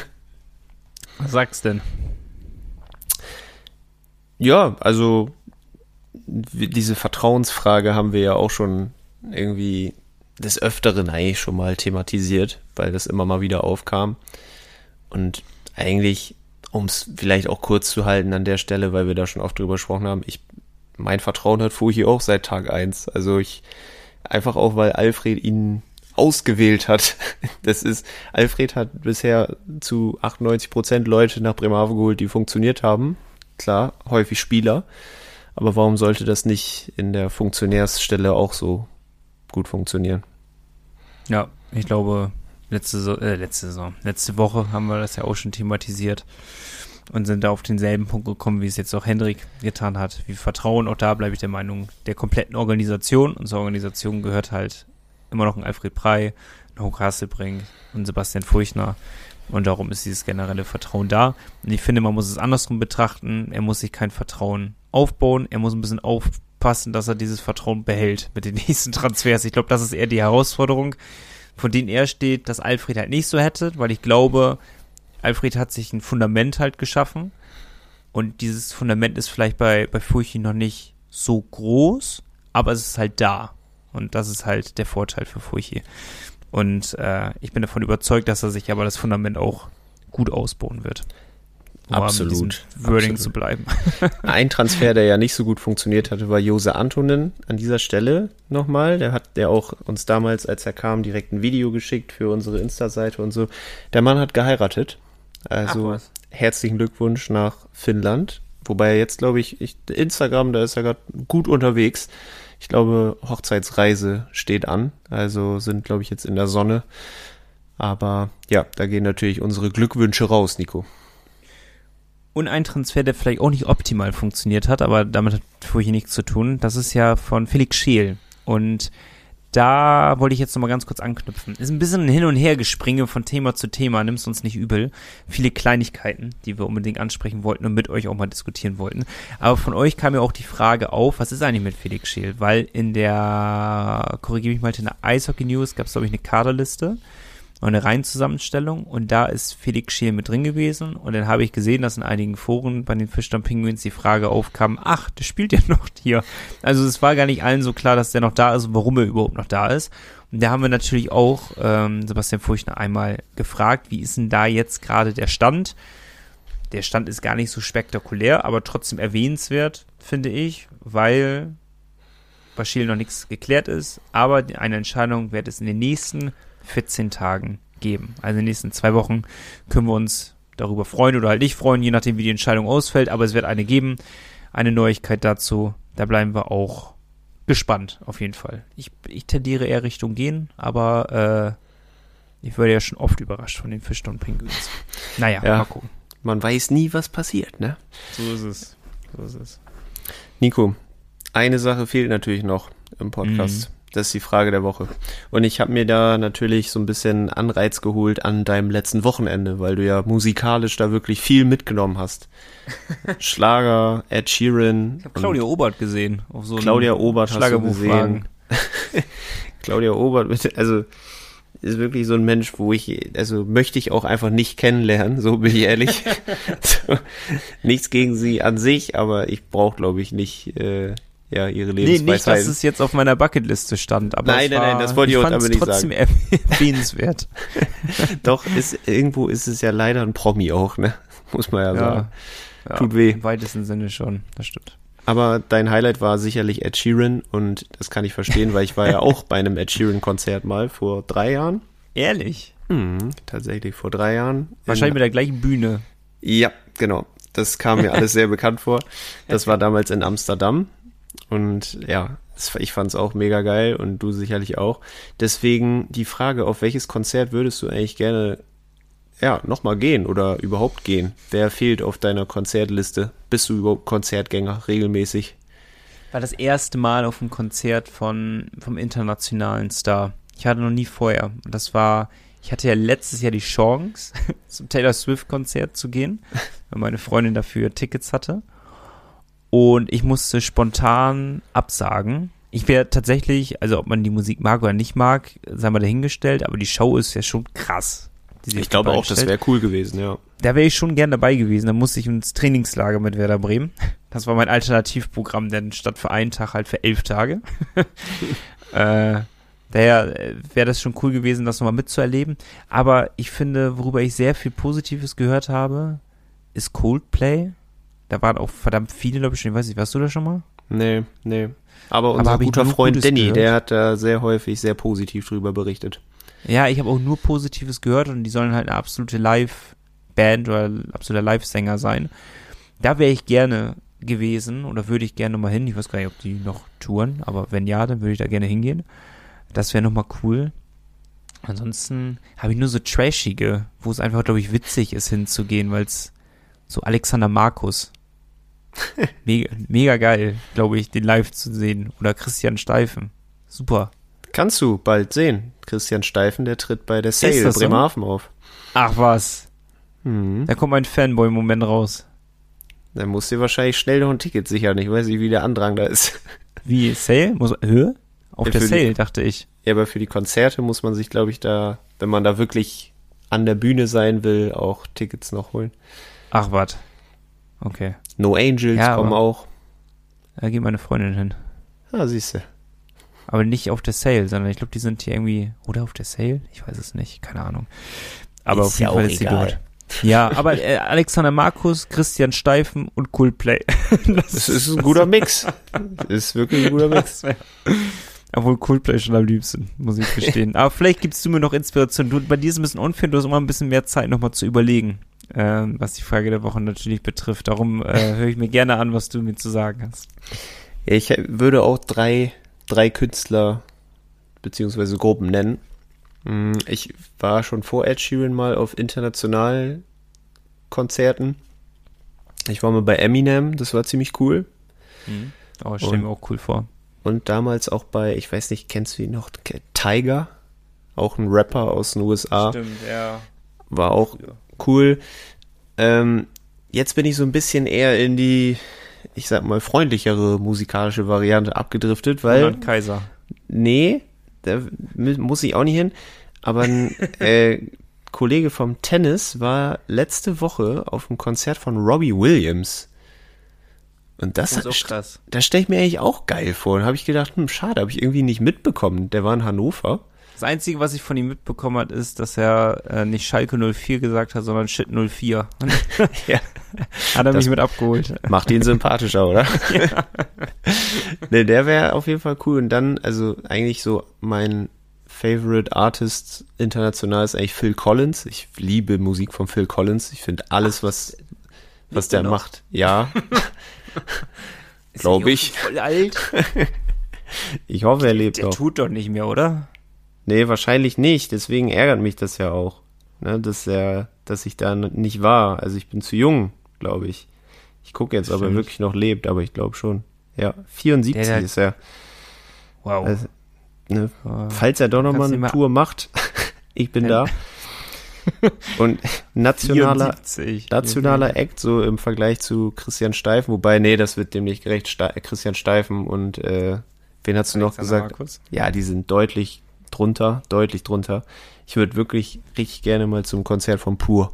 Was sagst denn? Ja, also diese Vertrauensfrage haben wir ja auch schon irgendwie des Öfteren eigentlich schon mal thematisiert, weil das immer mal wieder aufkam. Und eigentlich, um es vielleicht auch kurz zu halten an der Stelle, weil wir da schon oft drüber gesprochen haben, ich mein Vertrauen hat Furchi auch seit Tag eins. Also ich, einfach auch, weil Alfred ihn ausgewählt hat. Das ist, Alfred hat bisher zu achtundneunzig Prozent Leute nach Bremerhaven geholt, die funktioniert haben. Klar, häufig Spieler. Aber warum sollte das nicht in der Funktionärsstelle auch so gut funktionieren? Ja, ich glaube, letzte, so- äh, letzte Saison, letzte Woche haben wir das ja auch schon thematisiert und sind da auf denselben Punkt gekommen, wie es jetzt auch Hendrik getan hat. Wie Vertrauen, auch da bleibe ich der Meinung, der kompletten Organisation. Und zur Organisation gehört halt immer noch ein Alfred Prey, ein Hugo Hasselbrink und Sebastian Furchner. Und darum ist dieses generelle Vertrauen da. Und ich finde, man muss es andersrum betrachten. Er muss sich kein Vertrauen aufbauen. Er muss ein bisschen aufpassen, dass er dieses Vertrauen behält mit den nächsten Transfers. Ich glaube, das ist eher die Herausforderung, von denen er steht, dass Alfred halt nicht so hätte, weil ich glaube, Alfred hat sich ein Fundament halt geschaffen und dieses Fundament ist vielleicht bei, bei Furchi noch nicht so groß, aber es ist halt da und das ist halt der Vorteil für Furchi. Und äh, ich bin davon überzeugt, dass er sich aber das Fundament auch gut ausbauen wird. Um Absolut. Wording absolut. zu bleiben. Ein Transfer, der ja nicht so gut funktioniert hatte, war Jose Antonen an dieser Stelle nochmal. Der hat der auch uns damals, als er kam, direkt ein Video geschickt für unsere Insta-Seite und so. Der Mann hat geheiratet Also herzlichen Glückwunsch nach Finnland. Wobei er jetzt, glaube ich, ich, Instagram, da ist er gerade gut unterwegs. Ich glaube, Hochzeitsreise steht an. Also sind, glaube ich, jetzt in der Sonne. Aber ja, da gehen natürlich unsere Glückwünsche raus, Nico. Und ein Transfer, der vielleicht auch nicht optimal funktioniert hat, aber damit hat vorher nichts zu tun. Das ist ja von Felix Scheel. Und da wollte ich jetzt nochmal ganz kurz anknüpfen. Ist ein bisschen ein Hin- und Hergespringe von Thema zu Thema, nimm's uns nicht übel. Viele Kleinigkeiten, die wir unbedingt ansprechen wollten und mit euch auch mal diskutieren wollten. Aber von euch kam ja auch die Frage auf, was ist eigentlich mit Felix Scheel? Weil in der, korrigiere mich mal, in der Eishockey News gab es, glaube ich, eine Kaderliste und eine Reihenzusammenstellung und da ist Felix Scheel mit drin gewesen und dann habe ich gesehen, dass in einigen Foren bei den Fischtown Penguins die Frage aufkam, ach, der spielt ja noch hier. Also es war gar nicht allen so klar, dass der noch da ist und warum er überhaupt noch da ist. Und da haben wir natürlich auch ähm, Sebastian Furchtner einmal gefragt, wie ist denn da jetzt gerade der Stand? Der Stand ist gar nicht so spektakulär, aber trotzdem erwähnenswert, finde ich, weil bei Scheel noch nichts geklärt ist, aber eine Entscheidung wird es in den nächsten vierzehn Tagen geben. Also in den nächsten zwei Wochen können wir uns darüber freuen oder halt nicht freuen, je nachdem wie die Entscheidung ausfällt, aber es wird eine geben, eine Neuigkeit dazu, da bleiben wir auch gespannt, auf jeden Fall. Ich, ich tendiere eher Richtung gehen, aber äh, ich werde ja schon oft überrascht von den Fischtown Penguins. Naja, ja, mal gucken. Man weiß nie, was passiert, ne? So ist es. So ist es. Nico, eine Sache fehlt natürlich noch im Podcast. Mhm. Das ist die Frage der Woche. Und ich habe mir da natürlich so ein bisschen Anreiz geholt an deinem letzten Wochenende, weil du ja musikalisch da wirklich viel mitgenommen hast. Schlager, Ed Sheeran. Ich habe Claudia Obert gesehen. Auf so Claudia Obert hast du gesehen. Claudia Obert, also ist wirklich so ein Mensch, wo ich, also möchte ich auch einfach nicht kennenlernen, so bin ich ehrlich. So, nichts gegen sie an sich, aber ich brauche, glaube ich, nicht äh, ja, ihre Lebensweisheiten. Nee, nicht, dass es jetzt auf meiner Bucketliste stand, aber nein, es war, nein, nein, das wollte ich auch aber nicht trotzdem sagen. erwähnenswert. Doch, ist, irgendwo ist es ja leider ein Promi auch, ne? Muss man ja, ja sagen. Ja, tut weh. Im weitesten Sinne schon, das stimmt. Aber dein Highlight war sicherlich Ed Sheeran und das kann ich verstehen, weil ich war ja auch bei einem Ed Sheeran-Konzert mal vor drei Jahren. Ehrlich? Mhm, tatsächlich vor drei Jahren. Wahrscheinlich in, mit der gleichen Bühne. Ja, genau. Das kam mir alles sehr bekannt vor. Das war damals in Amsterdam. Und ja, ich fand es auch mega geil und du sicherlich auch. Deswegen die Frage, auf welches Konzert würdest du eigentlich gerne ja, nochmal gehen oder überhaupt gehen? Wer fehlt auf deiner Konzertliste? Bist du überhaupt Konzertgänger regelmäßig? War das erste Mal auf einem Konzert von vom internationalen Star. Ich hatte noch nie vorher. Das war, ich hatte ja letztes Jahr die Chance, zum Taylor Swift-Konzert zu gehen, weil meine Freundin dafür Tickets hatte. Und ich musste spontan absagen. Ich wäre tatsächlich, also ob man die Musik mag oder nicht mag, sei mal dahingestellt, aber die Show ist ja schon krass. Ich glaube auch, das wäre cool gewesen, ja. Da wäre ich schon gern dabei gewesen. Da musste ich ins Trainingslager mit Werder Bremen. Das war mein Alternativprogramm, denn statt für einen Tag halt für elf Tage. äh, daher wäre das schon cool gewesen, das nochmal mitzuerleben. Aber ich finde, worüber ich sehr viel Positives gehört habe, ist Coldplay. Da waren auch verdammt viele, glaube ich, schon. Ich weiß nicht, warst du da schon mal? Nee, nee. Aber unser Aber guter Freund Gutes Danny, gehört. Der hat da sehr häufig sehr positiv drüber berichtet. Ja, ich habe auch nur Positives gehört und die sollen halt eine absolute Live-Band oder absoluter Live-Sänger sein. Da wäre ich gerne gewesen oder würde ich gerne nochmal hin. Ich weiß gar nicht, ob die noch touren, aber wenn ja, dann würde ich da gerne hingehen. Das wäre nochmal cool. Ansonsten habe ich nur so trashige, wo es einfach, glaube ich, witzig ist hinzugehen, weil es so Alexander Markus. Mega, mega geil, glaube ich, den live zu sehen. Oder Christian Steifen. Super. Kannst du bald sehen. Christian Steifen, der tritt bei der Sale Bremerhaven so? auf. Ach was. Mhm. Da kommt mein Fanboy-Moment raus. Dann musst du dir wahrscheinlich schnell noch ein Ticket sichern. Ich weiß nicht, wie der Andrang da ist. Wie, Sale? Muss, Höhe? Auf ja, der Sale, die, dachte ich. Ja, aber für die Konzerte muss man sich, glaube ich, da, wenn man da wirklich an der Bühne sein will, auch Tickets noch holen. Ach, was. Okay. No Angels ja, kommen auch. Da geht meine Freundin hin. Ah, siehst du. Aber nicht auf der Sale, sondern ich glaube, die sind hier irgendwie, oder auf der Sale? Ich weiß es nicht, keine Ahnung. Aber ist auf jeden ja Fall ist sie dort. Ja, aber äh, Alexander Markus, Christian Steifen und Coldplay. Das, das ist ein guter Mix. Das ist wirklich ein guter Mix. Obwohl Coldplay schon am liebsten, muss ich gestehen. Aber vielleicht gibst du mir noch Inspiration. Du, bei dir ist es ein bisschen unfair, du hast immer ein bisschen mehr Zeit, nochmal zu überlegen. ähm, was die Frage der Woche natürlich betrifft. Darum äh, höre ich mir gerne an, was du mir zu sagen hast. Ja, ich würde auch drei, drei Künstler beziehungsweise Gruppen nennen. Ich war schon vor Ed Sheeran mal auf internationalen Konzerten. Ich war mal bei Eminem, das war ziemlich cool. Mhm. Oh, stell mir auch cool vor. Und damals auch bei, ich weiß nicht, kennst du ihn noch? Tyga, auch ein Rapper aus den U S A. Stimmt, ja. War auch cool. Ähm, jetzt bin ich so ein bisschen eher in die, ich sag mal, freundlichere musikalische Variante abgedriftet, weil... Roland Kaiser. Nee, da muss ich auch nicht hin. Aber ein äh, Kollege vom Tennis war letzte Woche auf einem Konzert von Robbie Williams. Und das, das ist auch krass. Das stelle ich mir eigentlich auch geil vor. Und habe ich gedacht, hm, schade, habe ich irgendwie nicht mitbekommen. Der war in Hannover. Das Einzige, was ich von ihm mitbekommen habe, ist, dass er äh, nicht Schalke null vier gesagt hat, sondern Shit null vier. Ja. Hat er Das mich mit abgeholt. Macht ihn sympathischer, oder? Ja. Ne, der wäre auf jeden Fall cool. Und dann, also eigentlich so mein Favorite Artist international ist eigentlich Phil Collins. Ich liebe Musik von Phil Collins. Ich finde alles, was, was der macht. Ja. Glaube ich. Voll alt. Ich hoffe, er lebt Der noch. tut doch nicht mehr, oder? Nee, wahrscheinlich nicht. Deswegen ärgert mich das ja auch. Ne, dass er, dass ich da nicht war. Also ich bin zu jung, glaube ich. Ich gucke jetzt, ob er wirklich noch lebt, aber ich glaube schon. Ja, vierundsiebzig Der, der, ist er. Wow. Also, ne, Oh, falls er doch nochmal eine mal- Tour macht, ich bin da. Und nationaler, vierundsiebzig. nationaler Act, so im Vergleich zu Christian Steifen, wobei, nee, das wird dem nicht gerecht. Ste- Christian Steifen und, äh, wen hast du noch Alexander gesagt? Markus. Ja, die sind deutlich drunter, deutlich drunter. Ich würde wirklich richtig gerne mal zum Konzert von Pur.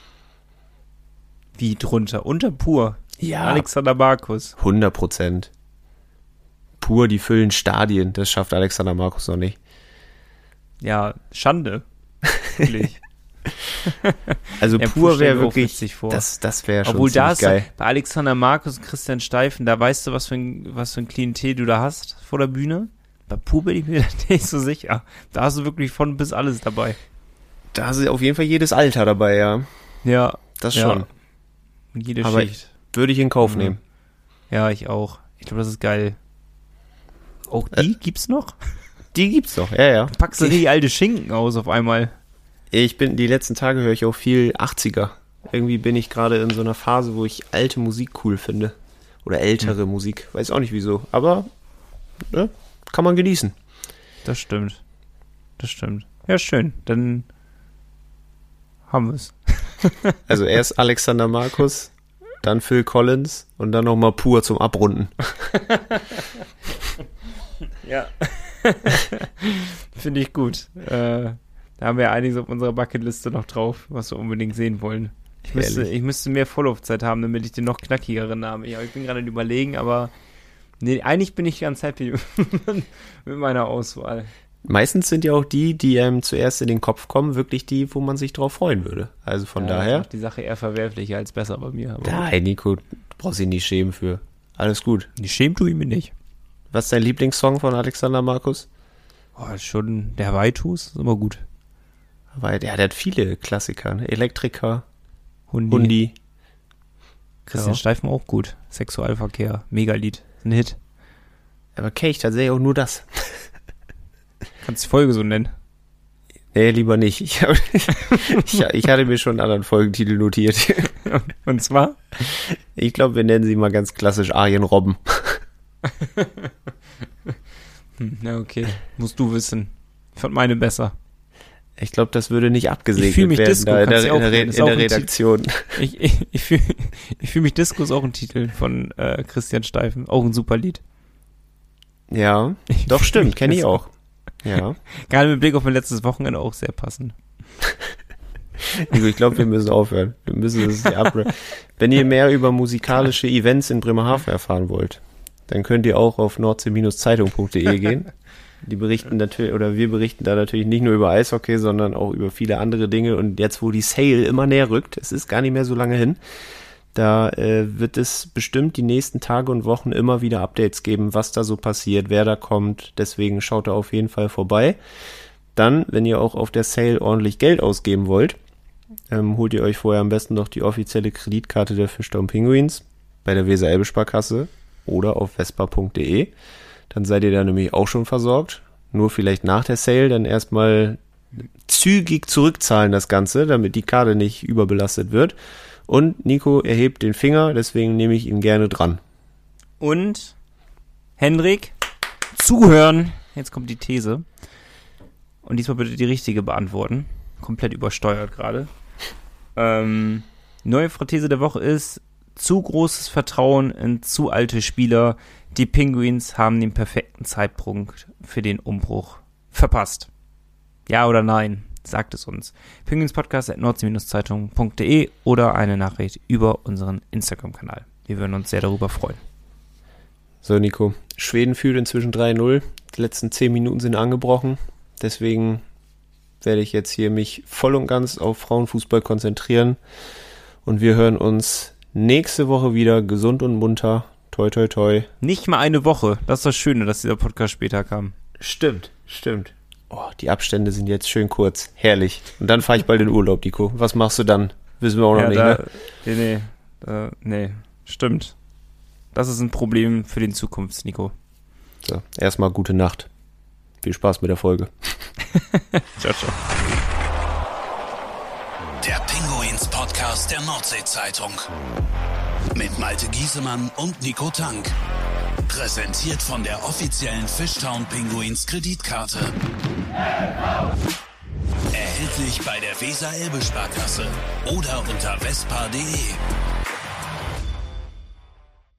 Wie drunter? Unter Pur. Ja, Alexander Markus. hundert Prozent. Pur, die füllen Stadien, das schafft Alexander Markus noch nicht. Ja, Schande. Wirklich. Also Ja, Pur stell wäre mir auch wirklich, witzig vor. das, das wäre schon Obwohl da ziemlich ist geil. bei Alexander Markus und Christian Steifen, da weißt du, was für ein, was für ein Klientel du da hast vor der Bühne. Bei Pur bin ich mir nicht so sicher. Da hast du wirklich von bis alles dabei. Da ist auf jeden Fall jedes Alter dabei, ja. Ja. Das ja. schon. Und jede Aber Schicht. Würde ich in Kauf Mhm. nehmen. Ja, ich auch. Ich glaube, das ist geil. Auch die Äh, gibt's noch? Die gibt's doch, ja, ja. Packst du die alte Schinken aus auf einmal? Ich bin, die letzten Tage höre ich auch viel achtziger. Irgendwie bin ich gerade in so einer Phase, wo ich alte Musik cool finde. Oder ältere Mhm. Musik. Weiß auch nicht wieso. Aber, ne, kann man genießen. Das stimmt. Das stimmt. Ja, schön. Dann haben wir es. Also erst Alexander Markus, dann Phil Collins und dann nochmal Pur zum Abrunden. Ja. Finde ich gut. Äh, da haben wir ja einiges auf unserer Bucketliste noch drauf, was wir unbedingt sehen wollen. Ich müsste, Ehrlich. ich müsste mehr Vorlaufzeit haben, damit ich den noch knackigeren Namen. Ja, ich bin gerade am Überlegen, aber nee, eigentlich bin ich ganz happy mit meiner Auswahl. Meistens sind ja auch die, die einem zuerst in den Kopf kommen, wirklich die, wo man sich drauf freuen würde. Also von Ja, daher. macht die Sache eher verwerflicher als besser bei mir. Aber Nein, Nico, du brauchst dich nicht schämen für. Alles gut. die schämt du ihn mir nicht. Was ist dein Lieblingssong von Alexander Markus? Oh, ist schon der Waitus, ist immer gut. Weil der, der hat viele Klassiker, ne? Elektriker, Hundi. Hundi. Christian Ja. Steifen auch gut. Sexualverkehr, Megalied, ein Hit. Aber kenne ich tatsächlich auch nur das. Kannst die Folge so nennen. Nee, lieber nicht. Ich, hab, ich, ich hatte mir schon einen anderen Folgentitel notiert. Und zwar? Ich glaube, wir nennen sie mal ganz klassisch Arjen Robben. Hm, na okay, musst du wissen. Ich fand meine besser. Ich glaube, das würde nicht Ich abgesegnet fühl mich werden Disco, da in der, kannst du in auch der, Re- nennen, ist in auch der ein Titel. Redaktion. Ich, ich, ich fühle ich fühl mich Disco ist auch ein Titel von äh, Christian Steifen. Auch ein super Lied. Ja, Ich doch fühl stimmt, mich kenne ich Disco. auch. Ja. Gerade mit Blick auf mein letztes Wochenende auch sehr passend. Nico, ich glaube, wir müssen aufhören. Wir müssen das hier ab. Wenn ihr mehr über musikalische Events in Bremerhaven erfahren wollt, dann könnt ihr auch auf nordsee Zeitung punkt de gehen. Die berichten natürlich, oder wir berichten da natürlich nicht nur über Eishockey, sondern auch über viele andere Dinge. Und jetzt, wo die Sale immer näher rückt, es ist gar nicht mehr so lange hin, da äh, wird es bestimmt die nächsten Tage und Wochen immer wieder Updates geben, was da so passiert, wer da kommt. Deswegen schaut da auf jeden Fall vorbei. Dann, wenn ihr auch auf der Sale ordentlich Geld ausgeben wollt, ähm, holt ihr euch vorher am besten noch die offizielle Kreditkarte der Fischtown Penguins bei der Weser-Elbe-Sparkasse oder auf vespa punkt de. Dann seid ihr da nämlich auch schon versorgt. Nur vielleicht nach der Sale dann erstmal zügig zurückzahlen das Ganze, damit die Karte nicht überbelastet wird. Und Nico erhebt den Finger, deswegen nehme ich ihn gerne dran. Und Hendrik, zuhören. Jetzt kommt die These. Und diesmal bitte die richtige beantworten. Komplett übersteuert gerade. Ähm, neue These der Woche ist: zu großes Vertrauen in zu alte Spieler. Die Penguins haben den perfekten Zeitpunkt für den Umbruch verpasst. Ja oder nein? Sagt es uns. penguinspodcast at nordsee Zeitung punkt de oder eine Nachricht über unseren Instagram-Kanal. Wir würden uns sehr darüber freuen. So, Nico. Schweden führt inzwischen drei null. Die letzten zehn Minuten sind angebrochen. Deswegen werde ich jetzt hier mich voll und ganz auf Frauenfußball konzentrieren. Und wir hören uns nächste Woche wieder gesund und munter. Toi, toi, toi. Nicht mal eine Woche. Das ist das Schöne, dass dieser Podcast später kam. Stimmt, stimmt. Oh, die Abstände sind jetzt schön kurz. Herrlich. Und dann fahre ich bald in Urlaub, Nico. Was machst du dann? Wissen wir auch noch ja, nicht, da, ne? Nee, nee. Da, nee, stimmt. Das ist ein Problem für den Zukunft, Nico. So, erstmal gute Nacht. Viel Spaß mit der Folge. Ciao, ciao. Der Pinguins-Podcast der Nordsee-Zeitung. Mit Malte Giesemann und Nico Tank. Präsentiert von der offiziellen Fischtown Penguins Kreditkarte. Erhältlich bei der Weser-Elbe-Sparkasse oder unter vespa punkt de.